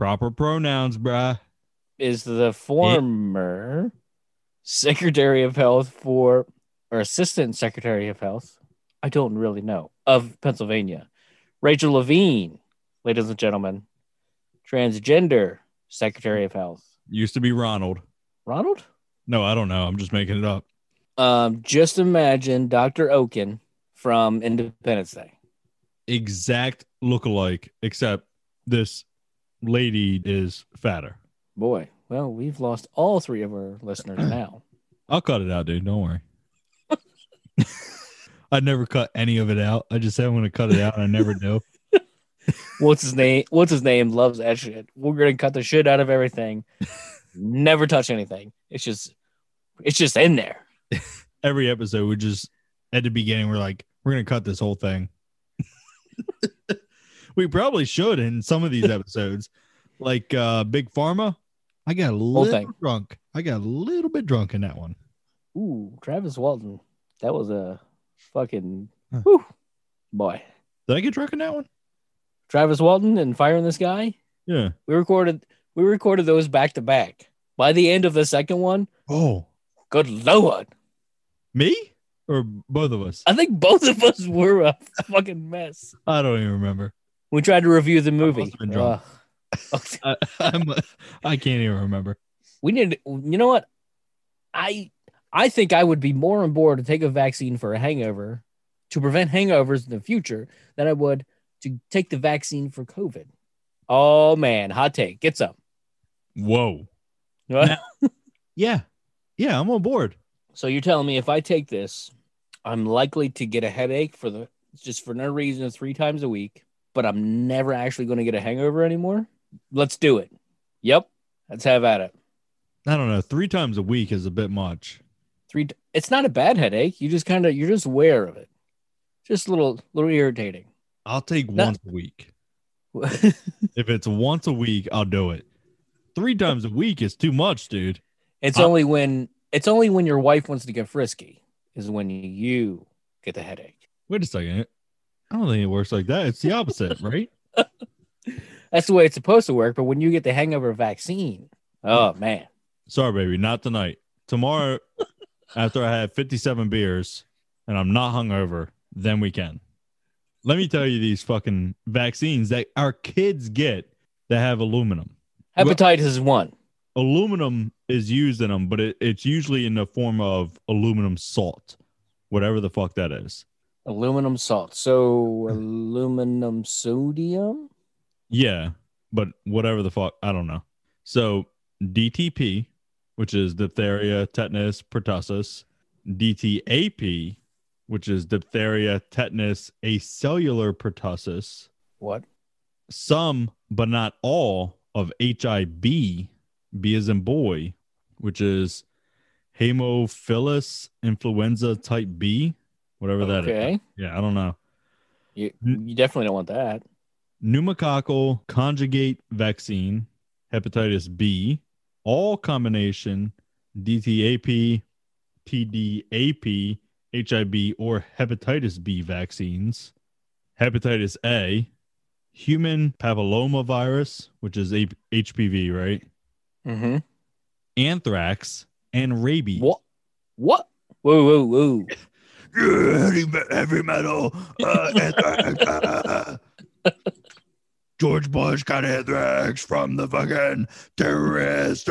Proper pronouns, bruh. is the former Secretary of Health or Assistant Secretary of Health, I don't really know, of Pennsylvania. Rachel Levine, ladies and gentlemen, transgender Secretary of Health. Used to be Ronald. Ronald? No, I don't know. I'm just making it up. Just imagine Dr. Oken from Independence Day. Exact lookalike, except this lady is fatter. Boy, well, we've lost all three of our listeners now. I'll cut it out, dude. Don't worry. I never cut any of it out. I just said I'm going to cut it out, and I never do. What's his name? What's his name? Loves that shit. We're going to cut the shit out of everything. Never touch anything. It's just in there. Every episode, we just, at the beginning, we're like, we're going to cut this whole thing. We probably should in some of these episodes. Like Big Pharma, I got a little drunk. I got a little bit drunk in that one. Ooh, Travis Walton. That was a fucking whew, boy. Did I get drunk in that one? Travis Walton and Fire in the Sky? Yeah. We recorded those back to back. By the end of the second one, oh, good Lord. Me? Or both of us? I think both of us were a fucking mess. I don't even remember. We tried to review the movie. I can't even remember. We need, you know what? I think I would be more on board to take a vaccine for a hangover to prevent hangovers in the future than I would to take the vaccine for COVID. Oh man, hot take. Get some. Whoa. Now, yeah, I'm on board. So you're telling me if I take this, I'm likely to get a headache for no reason 3 times a week, but I'm never actually going to get a hangover anymore? Let's do it. Yep. Let's have at it. I don't know. 3 times a week is a bit much. It's not a bad headache. You're just aware of it. Just a little irritating. I'll take once a week. If it's once a week, I'll do it. 3 times a week is too much, dude. It's only when your wife wants to get frisky is when you get the headache. Wait a second. I don't think it works like that. It's the opposite, right? That's the way it's supposed to work. But when you get the hangover vaccine, oh man. Sorry, baby, not tonight. Tomorrow, after I have 57 beers and I'm not hungover, then we can. Let me tell you these fucking vaccines that our kids get that have aluminum. Hepatitis 1. Aluminum is used in them, but it's usually in the form of aluminum salt, whatever the fuck that is. Aluminum salt. So aluminum sodium? Yeah, but whatever the fuck, I don't know. So DTP, which is diphtheria, tetanus, pertussis. DTAP, which is diphtheria, tetanus, acellular pertussis. What? Some, but not all, of HIB, B as in boy, which is Haemophilus influenza type B, whatever that is. Okay. Yeah, I don't know. You definitely don't want that. Pneumococcal conjugate vaccine, hepatitis B, all combination, DTAP, TDAP, HIB, or hepatitis B vaccines, hepatitis A, human papillomavirus, which is HPV, right? Mm-hmm. Anthrax, and rabies. What? Whoa. Heavy metal. Anthrax. George Bush got anthrax from the fucking terrorist.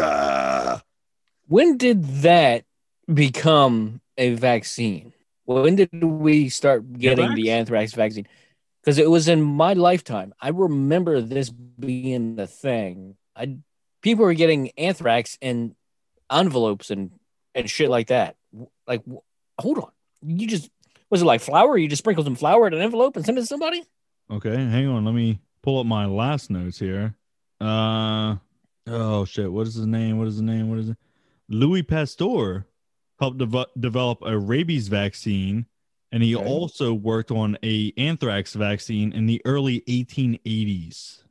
When did that become a vaccine? When did we start getting the anthrax vaccine? Because it was in my lifetime. I remember this being the thing. People were getting anthrax in envelopes and shit like that. Like, hold on. Was it like flour? You just sprinkled some flour in an envelope and sent it to somebody? Okay, hang on. Let me pull up my last notes here. Oh shit. What is his name? Louis Pasteur helped develop a rabies vaccine, and he also worked on a anthrax vaccine in the early 1880s.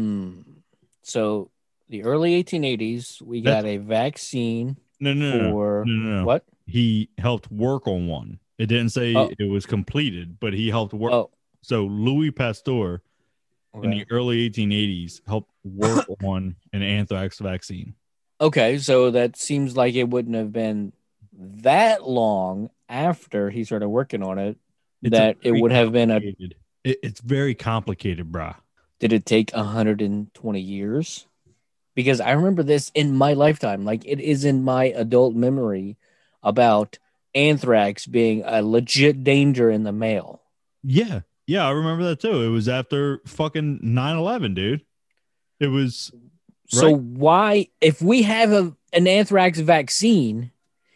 So the early 1880s, we got a vaccine. No. What? He helped work on one. It didn't say it was completed, but he helped work. So Louis Pasteur in the early 1880s helped work on an anthrax vaccine. Okay, so that seems like it wouldn't have been that long after he started working on it It's that it would have been a. It's very complicated, brah. Did it take 120 years? Because I remember this in my lifetime. Like, it is in my adult memory about anthrax being a legit danger in the mail. Yeah. Yeah, I remember that too. It was after fucking 9/11, dude. It was So right. why, if we have an anthrax vaccine,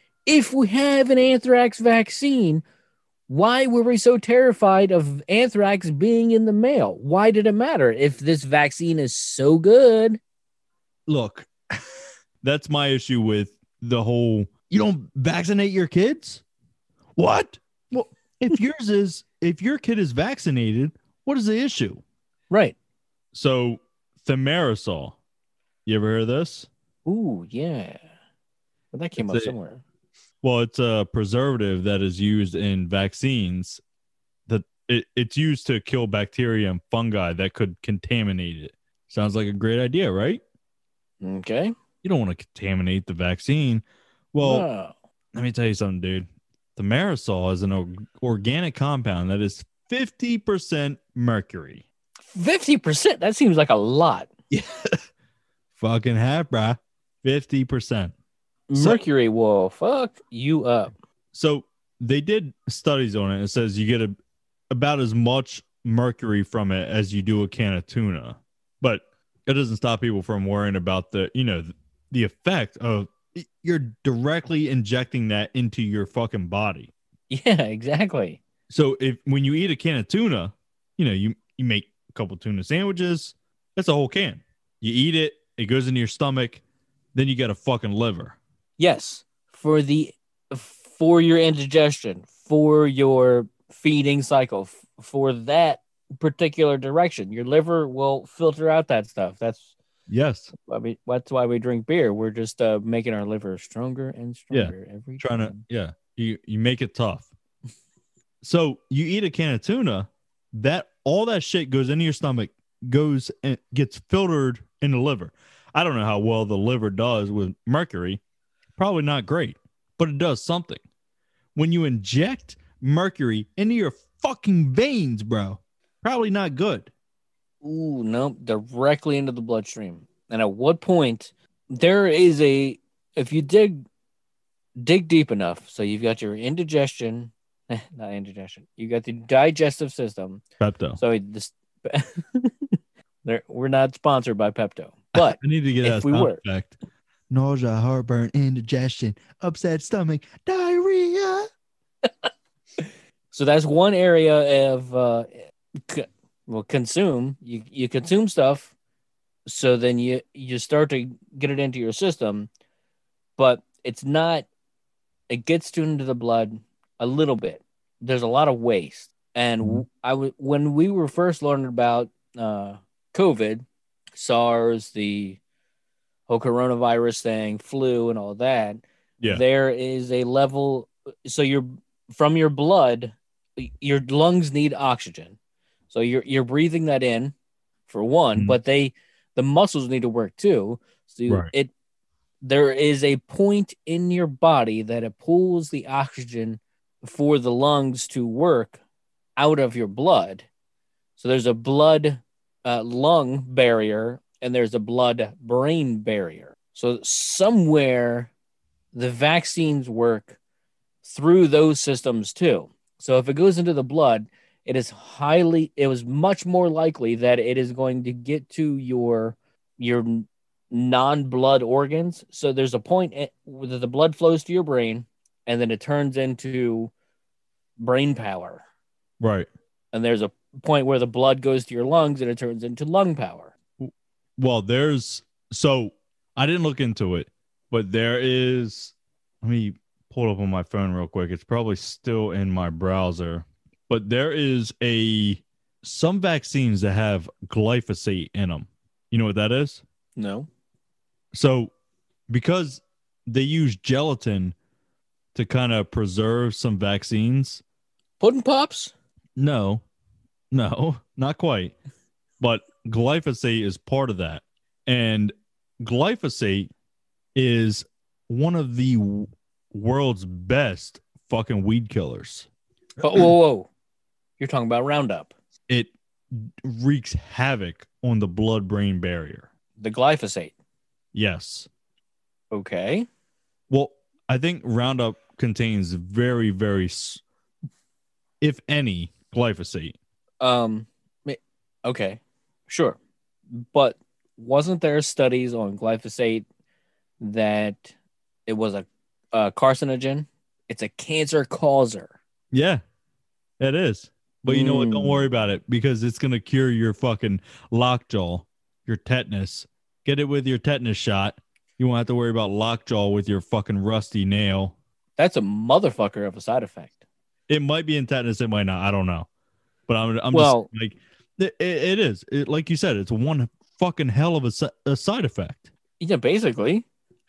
why were we so terrified of anthrax being in the mail? Why did it matter if this vaccine is so good? Look, that's my issue with the whole you don't vaccinate your kids? What? Well, if your kid is vaccinated, what is the issue? Right. So, thimerosal. You ever heard of this? Ooh, yeah. But that came up somewhere. Well, it's a preservative that is used in vaccines that it's used to kill bacteria and fungi that could contaminate it. Sounds like a great idea, right? Okay. You don't want to contaminate the vaccine. Well, let me tell you something, dude. Thimerosal is an organic compound that is 50% mercury. 50%? That seems like a lot. Yeah. Fucking half, bruh. 50%. Mercury will fuck you up. So they did studies on it. It says you get about as much mercury from it as you do a can of tuna. But it doesn't stop people from worrying about the effect of you're directly injecting that into your fucking body. Yeah, exactly. So when you eat a can of tuna, you make a couple tuna sandwiches, that's a whole can. You eat it, it goes into your stomach, then you got a fucking liver. Yes, for your indigestion, for your feeding cycle, for that particular direction, your liver will filter out that stuff. That's why we drink beer. We're just making our liver stronger and stronger every time. You make it tough. So you eat a can of tuna, all that shit goes into your stomach, goes and gets filtered in the liver. I don't know how well the liver does with mercury. Probably not great, but it does something. When you inject mercury into your fucking veins, bro, probably not good. Ooh, no, directly into the bloodstream. And at what point if you dig deep enough, so you've got your indigestion, not indigestion, you got the digestive system. Pepto. So we're not sponsored by Pepto, but I need to get if we were. Effect. Nausea, heartburn, indigestion, upset stomach, diarrhea. So that's one area of consume. You consume stuff, so then you start to get it into your system, but it's not. It gets into the blood a little bit. There's a lot of waste, and when we were first learning about COVID, SARS, the whole coronavirus thing, flu, and all that. Yeah. There is a level. So from your blood, your lungs need oxygen. So you're breathing that in for one, but the muscles need to work too. So there is a point in your body that it pulls the oxygen for the lungs to work out of your blood. So there's a blood lung barrier, and there's a blood-brain barrier. So somewhere the vaccines work through those systems too. So if it goes into the blood, it was much more likely that it is going to get to your non-blood organs. So there's a point where the blood flows to your brain, and then it turns into brain power. Right. And there's a point where the blood goes to your lungs, and it turns into lung power. Well, so I didn't look into it, but let me pull it up on my phone real quick. It's probably still in my browser, but there is some vaccines that have glyphosate in them. You know what that is? No. So because they use gelatin to kind of preserve some vaccines. Pudding Pops? No, not quite. But glyphosate is part of that. And glyphosate is one of the world's best fucking weed killers. But whoa. You're talking about Roundup. It wreaks havoc on the blood-brain barrier. The glyphosate. Yes. Okay. Well, I think Roundup contains very, very, if any, glyphosate. Okay. Sure. But wasn't there studies on glyphosate that it was a carcinogen? It's a cancer causer. Yeah, it is. But you know what? Don't worry about it because it's going to cure your fucking lockjaw, your tetanus. Get it with your tetanus shot. You won't have to worry about lockjaw with your fucking rusty nail. That's a motherfucker of a side effect. It might be in tetanus. It might not. I don't know. But I'm Well, just like, it is. Like you said, it's one fucking hell of a side effect. Yeah, basically.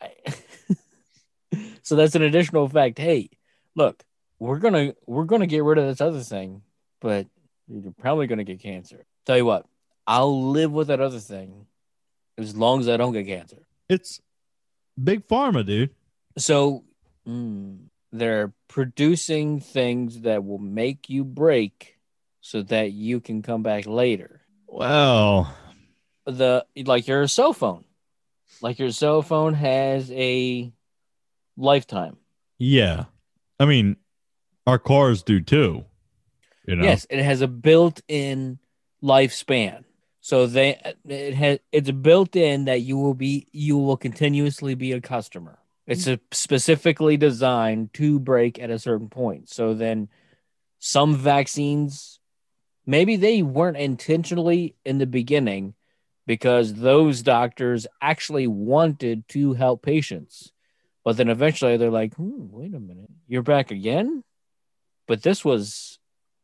So that's an additional effect. Hey, look, we're gonna get rid of this other thing, but you're probably gonna get cancer. Tell you what, I'll live with that other thing as long as I don't get cancer. It's big pharma, dude. So they're producing things that will make you break so that you can come back later. Well, like your cell phone. Like your cell phone has a lifetime. yeah. I mean, our cars do too. You know? Yes, it has a built-in lifespan. So it's built in that you will continuously be a customer. It's specifically designed to break at a certain point. So then some vaccines, maybe they weren't intentionally in the beginning because those doctors actually wanted to help patients. But then eventually they're like, wait a minute, you're back again? But this was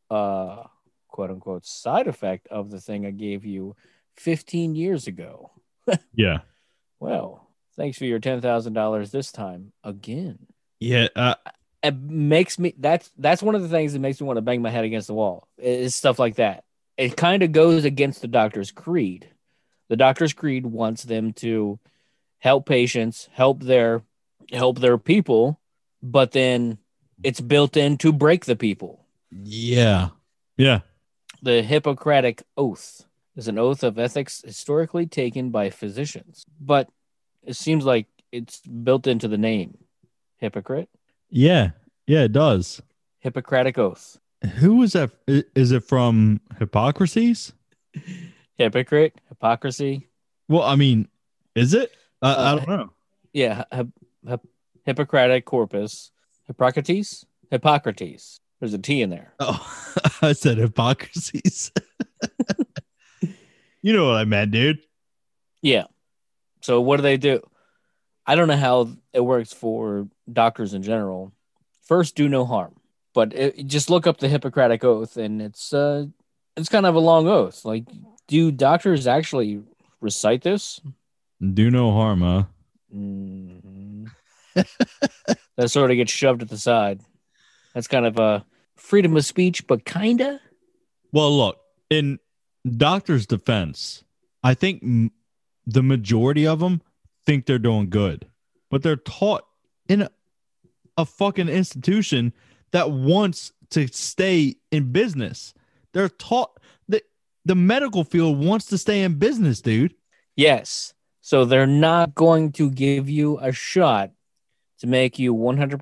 quote unquote side effect of the thing I gave you 15 years ago. Yeah. Well, thanks for your $10,000 this time again. Yeah. It makes me that's one of the things that makes me want to bang my head against the wall. Is stuff like that. It kind of goes against the doctor's creed. The doctor's creed wants them to help patients, help their people, but then it's built in to break the people. Yeah. Yeah. The Hippocratic Oath is an oath of ethics historically taken by physicians, but it seems like it's built into the name. Hypocrite? Yeah. Yeah, it does. Hippocratic Oath. Who was that? Is it from Hippocrates? Hypocrite? Hypocrisy? Well, I mean, is it? I don't know. Yeah. Hippocratic Corpus. Hippocrates? Hippocrates. There's a T in there. Oh, I said Hippocrates. You know what I meant, dude. Yeah. So what do? I don't know how it works for doctors in general. First, do no harm. But just look up the Hippocratic Oath, and it's kind of a long oath. Like, do doctors actually recite this? Do no harm, huh? Mm-hmm. That sort of gets shoved at the side. That's kind of a freedom of speech, but kinda. Well, look, in doctors' defense, I think the majority of them think they're doing good, but they're taught in a fucking institution that wants to stay in business. They're taught that the medical field wants to stay in business, dude. Yes. So they're not going to give you a shot to make you 100%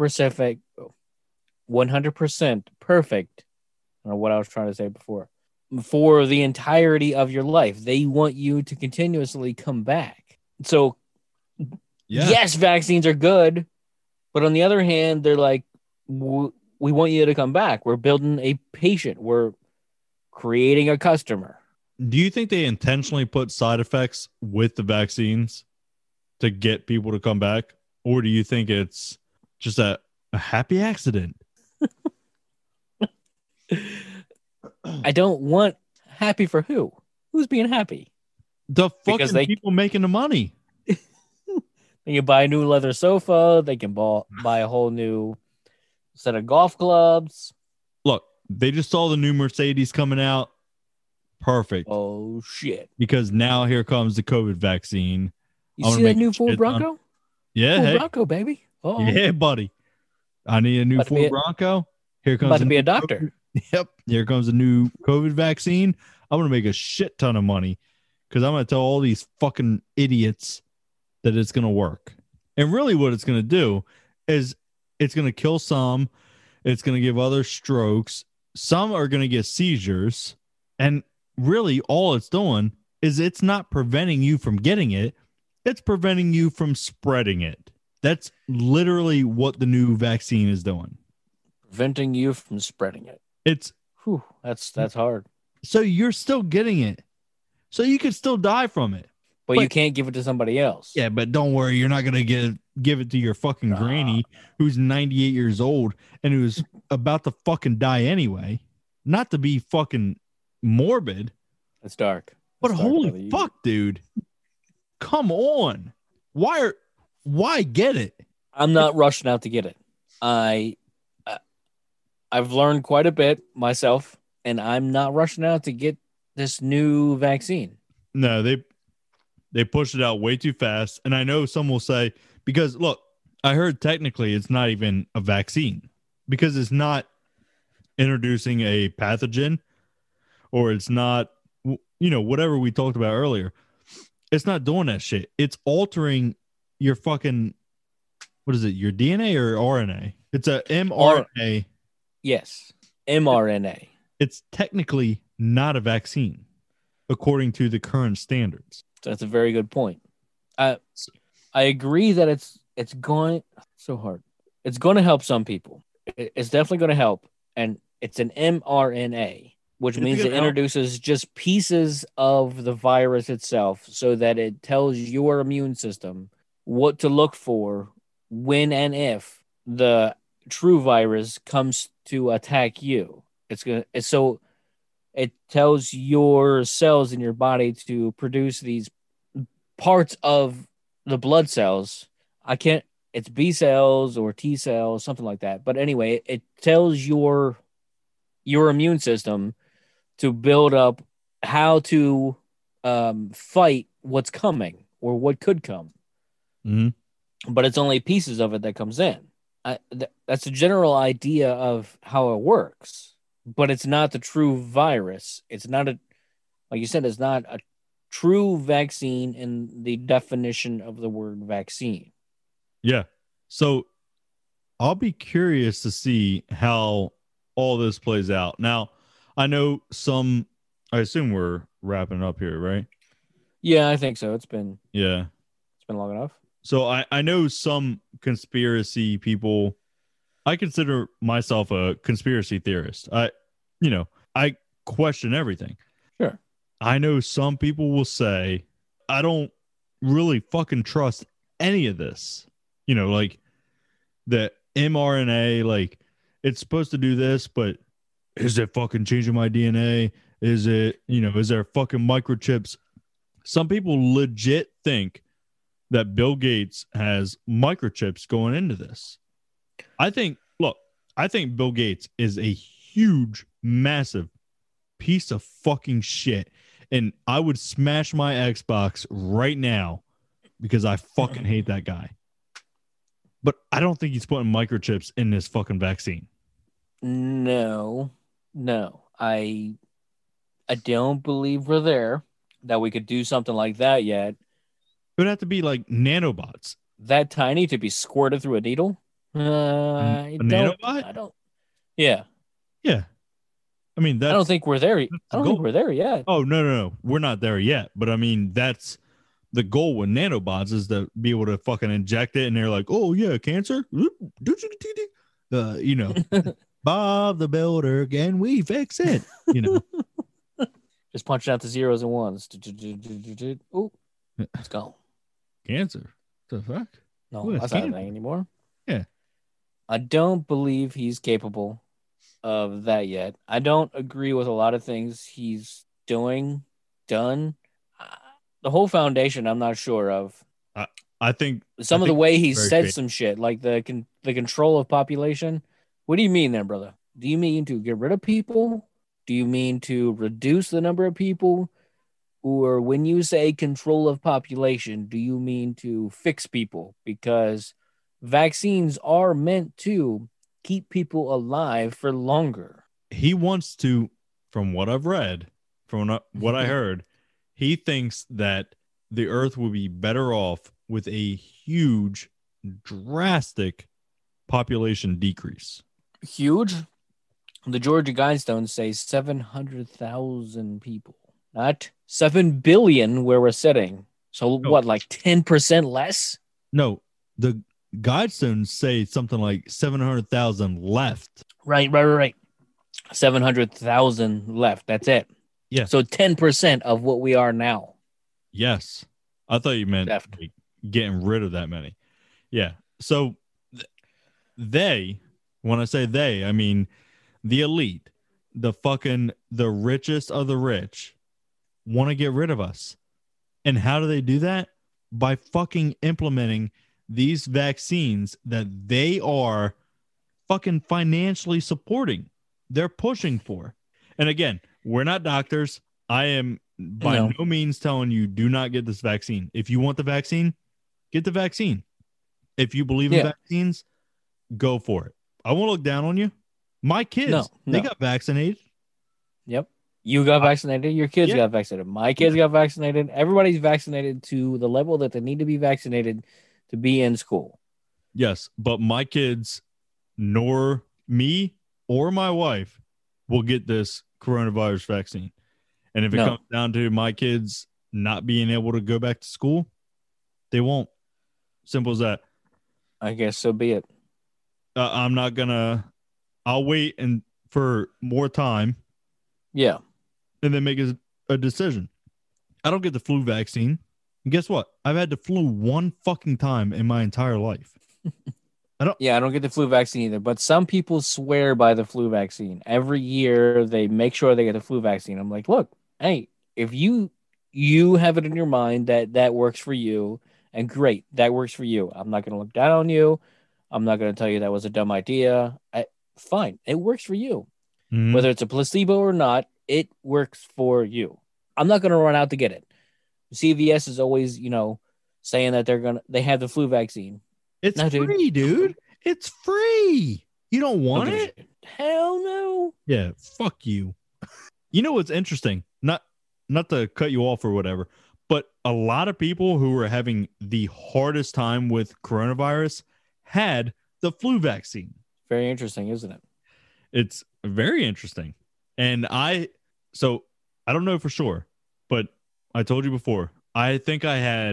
perfect. I don't know what I was trying to say before. For the entirety of your life, they want you to continuously come back. So, yes, vaccines are good, but on the other hand, they're like, we want you to come back. We're building a patient. We're creating a customer. Do you think they intentionally put side effects with the vaccines to get people to come back? Or do you think it's just a happy accident? I don't want happy for who? Who's being happy? The fucking people making the money. They can buy a new leather sofa. They can buy a whole new set of golf clubs. Look, they just saw the new Mercedes coming out. perfect. Oh shit! Because now here comes the COVID vaccine. You see that new Ford Bronco? Yeah, Ford hey. Bronco, baby. Uh-oh. Yeah, buddy. I need a new Ford Bronco. Here comes about to be a doctor. Yep. Here comes a new COVID vaccine. I'm going to make a shit ton of money because I'm going to tell all these fucking idiots that it's going to work. And really what it's going to do is it's going to kill some. It's going to give others strokes. Some are going to get seizures. And really all it's doing is it's not preventing you from getting it. It's preventing you from spreading it. That's literally what the new vaccine is doing. Preventing you from spreading it. It's that's hard. So you're still getting it. So you could still die from it. But you can't give it to somebody else. Yeah, but don't worry, you're not gonna give it to your fucking granny who's 98 years old and who's about to fucking die anyway. Not to be fucking morbid. It's dark. But holy fuck, dude. Come on. Why get it? I'm not rushing out to get it. I've learned quite a bit myself, and I'm not rushing out to get this new vaccine. No, they pushed it out way too fast. And I know some will say, because look, I heard technically it's not even a vaccine because it's not introducing a pathogen or it's not, whatever we talked about earlier. It's not doing that shit. It's altering your fucking, what is it? Your DNA or RNA? It's a mRNA. Yes. mRNA. It's technically not a vaccine according to the current standards. That's a very good point. I agree that it's going so hard. It's going to help some people. It's definitely going to help. And it's an mRNA, which means it introduces just pieces of the virus itself so that it tells your immune system what to look for when and if the true virus comes to attack you. So it tells your cells in your body to produce these parts of the blood cells. It's B cells or T cells, something like that. But anyway, it tells your immune system to build up how to fight what's coming or what could come. Mm-hmm. But it's only pieces of it that comes in. That's a general idea of how it works, but it's not the true virus. It's not like you said, it's not a true vaccine in the definition of the word vaccine. Yeah. So I'll be curious to see how all this plays out. Now, I know I assume we're wrapping up here, right? Yeah, I think so. It's been long enough. So I know some conspiracy people. I consider myself a conspiracy theorist. I question everything. Sure. I know some people will say, I don't really fucking trust any of this. Like the mRNA, like it's supposed to do this, but is it fucking changing my DNA? Is it, is there fucking microchips? Some people legit think that Bill Gates has microchips going into this. I think Bill Gates is a huge, massive piece of fucking shit. And I would smash my Xbox right now because I fucking hate that guy. But I don't think he's putting microchips in this fucking vaccine. No. I don't believe we're there that we could do something like that yet. It would have to be like nanobots. That tiny to be squirted through a needle? Nanobot? I don't. Yeah. Yeah. I mean, I don't think we're there. I don't think we're there yet. Oh, no. We're not there yet. But I mean, that's the goal with nanobots is to be able to fucking inject it. And they're like, oh, yeah, cancer. Bob the Builder, can we fix it? Just punching out the zeros and ones. Oh, it's gone. Cancer. The fuck? No, that's not a thing anymore. Yeah. I don't believe he's capable of that yet. I don't agree with a lot of things he's done. The whole foundation, I'm not sure of. I think some of the way he said some shit, like the control of population. What do you mean there, brother? Do you mean to get rid of people? Do you mean to reduce the number of people? Or when you say control of population, do you mean to fix people? Because vaccines are meant to keep people alive for longer. He wants to, from what I've read, from what I heard, he thinks that the earth will be better off with a huge, drastic population decrease. Huge. The Georgia Guidestones say 700,000 people, not 7 billion where we're sitting. So what, like 10% less? No, the Guidestones say something like 700,000 left. Right. 700,000 left. That's it. Yeah. So 10% of what we are now. Yes. I thought you meant like, getting rid of that many. Yeah. So they, when I say they, I mean the elite, the richest of the rich want to get rid of us. And how do they do that? By fucking implementing these vaccines that they are fucking financially supporting. They're pushing for. And again, we're not doctors. I am by no means telling you do not get this vaccine. If you want the vaccine, get the vaccine. If you believe in vaccines, go for it. I won't look down on you. My kids, they got vaccinated. Yep. You got vaccinated. Your kids got vaccinated. My kids got vaccinated. Everybody's vaccinated to the level that they need to be vaccinated to be in school. Yes, but my kids, nor me or my wife, will get this coronavirus vaccine. And if it comes down to my kids not being able to go back to school, they won't. Simple as that. I guess so be it. I'm not gonna. I'll wait for more time. Yeah. And then make a decision. I don't get the flu vaccine. And guess what? I've had the flu one fucking time in my entire life. I don't get the flu vaccine either. But some people swear by the flu vaccine. Every year they make sure they get the flu vaccine. I'm like, look, hey, if you have it in your mind that works for you, and great, that works for you. I'm not going to look down on you. I'm not going to tell you that was a dumb idea. Fine, it works for you. Mm-hmm. Whether it's a placebo or not, it works for you. I'm not going to run out to get it. CVS is always, saying that they have the flu vaccine. It's free, dude. It's free. You don't want it? Hell no. Yeah, fuck you. You know what's interesting? Not to cut you off or whatever, but a lot of people who were having the hardest time with coronavirus had the flu vaccine. Very interesting, isn't it? It's very interesting. And I don't know for sure, but I told you before, I think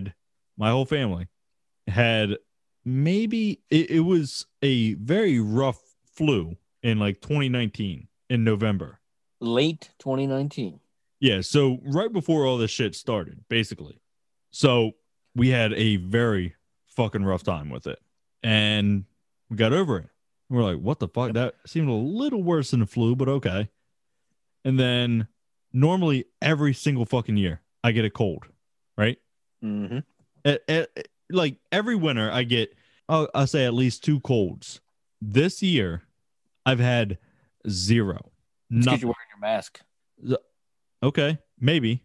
my whole family had maybe it was a very rough flu in like 2019 in November. Late 2019. Yeah, so right before all this shit started, basically. So we had a very fucking rough time with it. And we got over it. We're like, what the fuck? That seemed a little worse than the flu, but okay. And then normally every single fucking year, I get a cold, right? Mm-hmm. Like every winter, I get, I'll say at least 2 colds. This year, I've had 0. Because you're wearing your mask. Okay, maybe.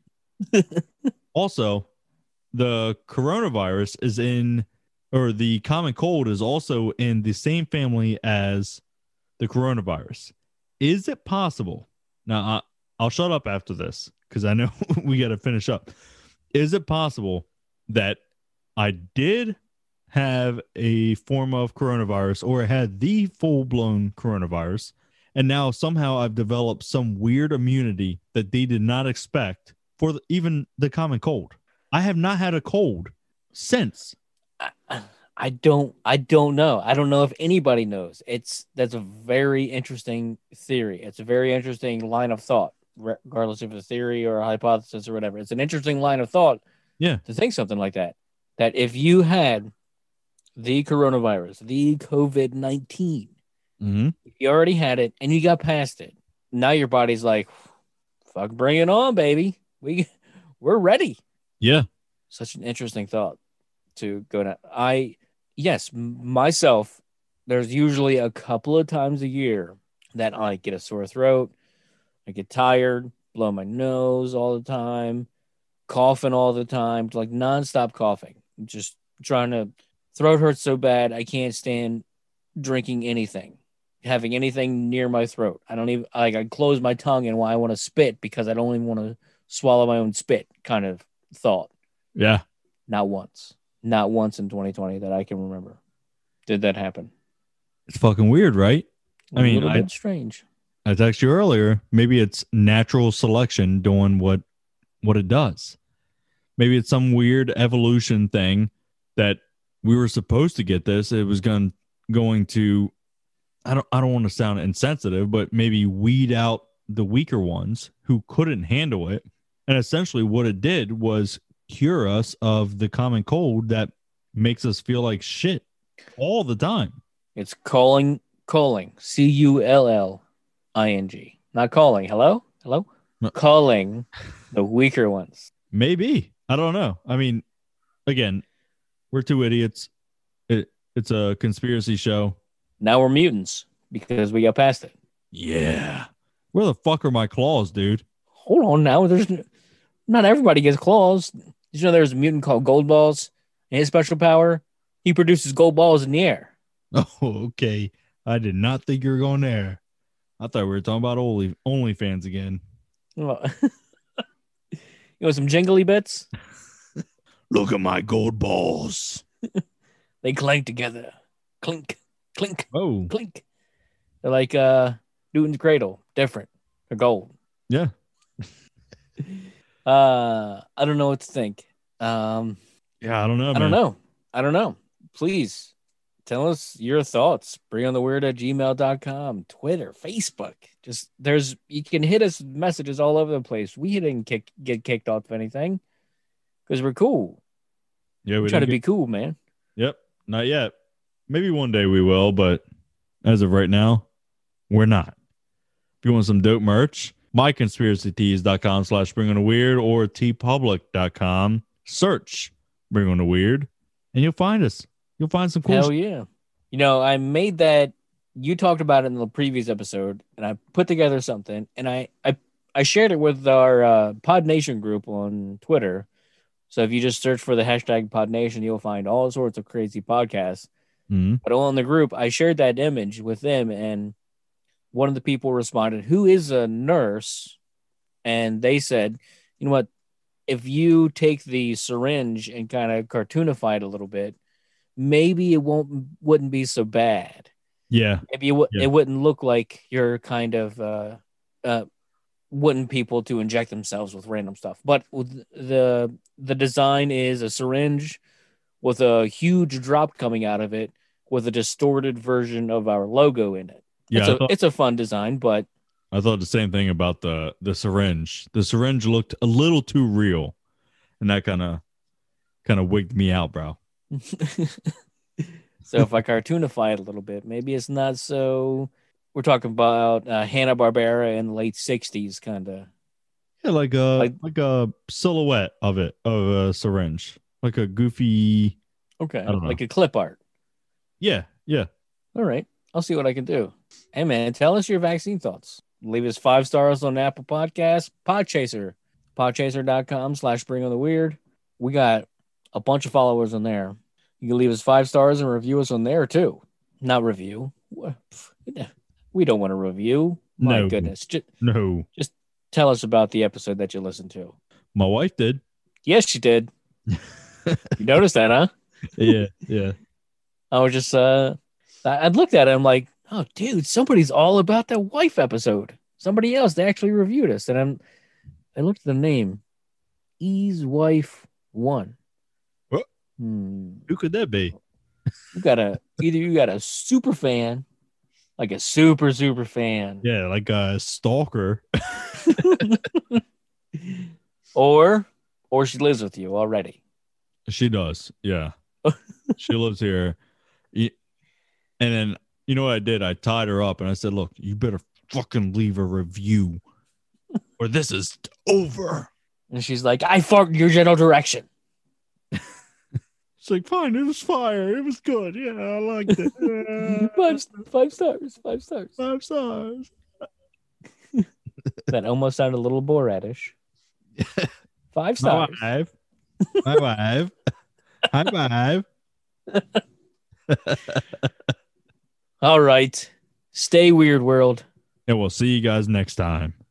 Also, the coronavirus is the common cold is also in the same family as the coronavirus. Is it possible? Now, I'll shut up after this because I know we got to finish up. Is it possible that I did have a form of coronavirus or had the full-blown coronavirus, and now somehow I've developed some weird immunity that they did not expect for even the common cold? I have not had a cold since. I don't know. I don't know if anybody knows. That's a very interesting theory. It's a very interesting line of thought, regardless if it's a theory or a hypothesis or whatever. It's an interesting line of thought. Yeah. To think something like that. That if you had the coronavirus, the COVID-19, mm-hmm. if you already had it and you got past it, now your body's like, fuck, bring it on, baby. We're ready. Yeah. Such an interesting thought to go down. Myself, there's usually a couple of times a year that I get a sore throat. I get tired, blow my nose all the time, coughing all the time, like nonstop coughing. Just trying to, throat hurts so bad I can't stand drinking anything, having anything near my throat. I don't even, like, I close my tongue and I want to spit because I don't even want to swallow my own spit kind of thought. Yeah. Not once in 2020 that I can remember did that happen. It's fucking weird, right? A little bit strange. I texted you earlier. Maybe it's natural selection doing what it does. Maybe it's some weird evolution thing that we were supposed to get this. It was going to, I don't want to sound insensitive, but maybe weed out the weaker ones who couldn't handle it. And essentially what it did was cure us of the common cold that makes us feel like shit all the time. It's calling, Culling, not calling. Hello. Calling the weaker ones. Maybe. I don't know. I mean, again, we're two idiots. It's a conspiracy show. Now we're mutants because we got past it. Yeah. Where the fuck are my claws, dude? Hold on now. Not everybody gets claws. Did you know there's a mutant called Gold Balls? And his special power, he produces gold balls in the air. Oh, okay. I did not think you were going there. I thought we were talking about OnlyFans again. You want some jingly bits? Look at my gold balls. They clank together. Clink, clink, oh, clink. They're like Newton's cradle. Different. They're gold. Yeah. I don't know what to think. Yeah, I don't know. I don't know. Please tell us your thoughts. bringontheweird@gmail.com, Twitter, Facebook. Just you can hit us messages all over the place. We didn't get kicked off of anything because we're cool. Yeah, we try to be cool, man. Yep, not yet. Maybe one day we will, but as of right now, we're not. If you want some dope merch, myconspiracytees.com/bringontheweird or tpublic.com. Search Bring On The Weird, and you'll find us. You'll find some cool. Hell yeah! You know, I made that. You talked about it in the previous episode, and I put together something, and I shared it with our Pod Nation group on Twitter. So if you just search for the hashtag Pod Nation, you'll find all sorts of crazy podcasts. Mm-hmm. But on the group, I shared that image with them, and one of the people responded, who is a nurse, and they said, you know what? If you take the syringe and kind of cartoonify it a little bit, maybe it wouldn't be so bad. Yeah. Maybe it wouldn't look like you're kind of wanting people to inject themselves with random stuff. But the design is a syringe with a huge drop coming out of it with a distorted version of our logo in it. Yeah, it's a fun design, but I thought the same thing about the syringe. The syringe looked a little too real, and that kind of wigged me out, bro. So if I cartoonify it a little bit, maybe it's not so. We're talking about Hanna-Barbera in the late '60s, kind of. Yeah, like a silhouette of a syringe, like a goofy. Okay, I don't know. Like a clip art. Yeah. All right, I'll see what I can do. Hey man, tell us your vaccine thoughts. Leave us 5 stars on Apple Podcasts, Podchaser, podchaser.com/bringontheweird. We got a bunch of followers on there. You can leave us 5 stars and review us on there too. Not review. We don't want to review. My goodness. Just tell us about the episode that you listened to. My wife did. Yes, she did. You noticed that, huh? Yeah. I was just, I looked at it. I'm like, oh, dude, somebody's all about that wife episode. Somebody else, they actually reviewed us. And I looked at the name. E's Wife 1. What? Who could that be? You got a super fan, like a super fan. Yeah, like a stalker. or she lives with you already. She does. Yeah. She lives here. And then, you know what I did? I tied her up and I said, look, you better fucking leave a review or this is over. And she's like, I fought in your general direction. It's like, fine, it was fire. It was good. Yeah, I liked it. 5 stars. 5 stars. 5 stars. That almost sounded a little Boratish. 5 My stars. wife. My wife. High five. All right. Stay weird, world. And we'll see you guys next time.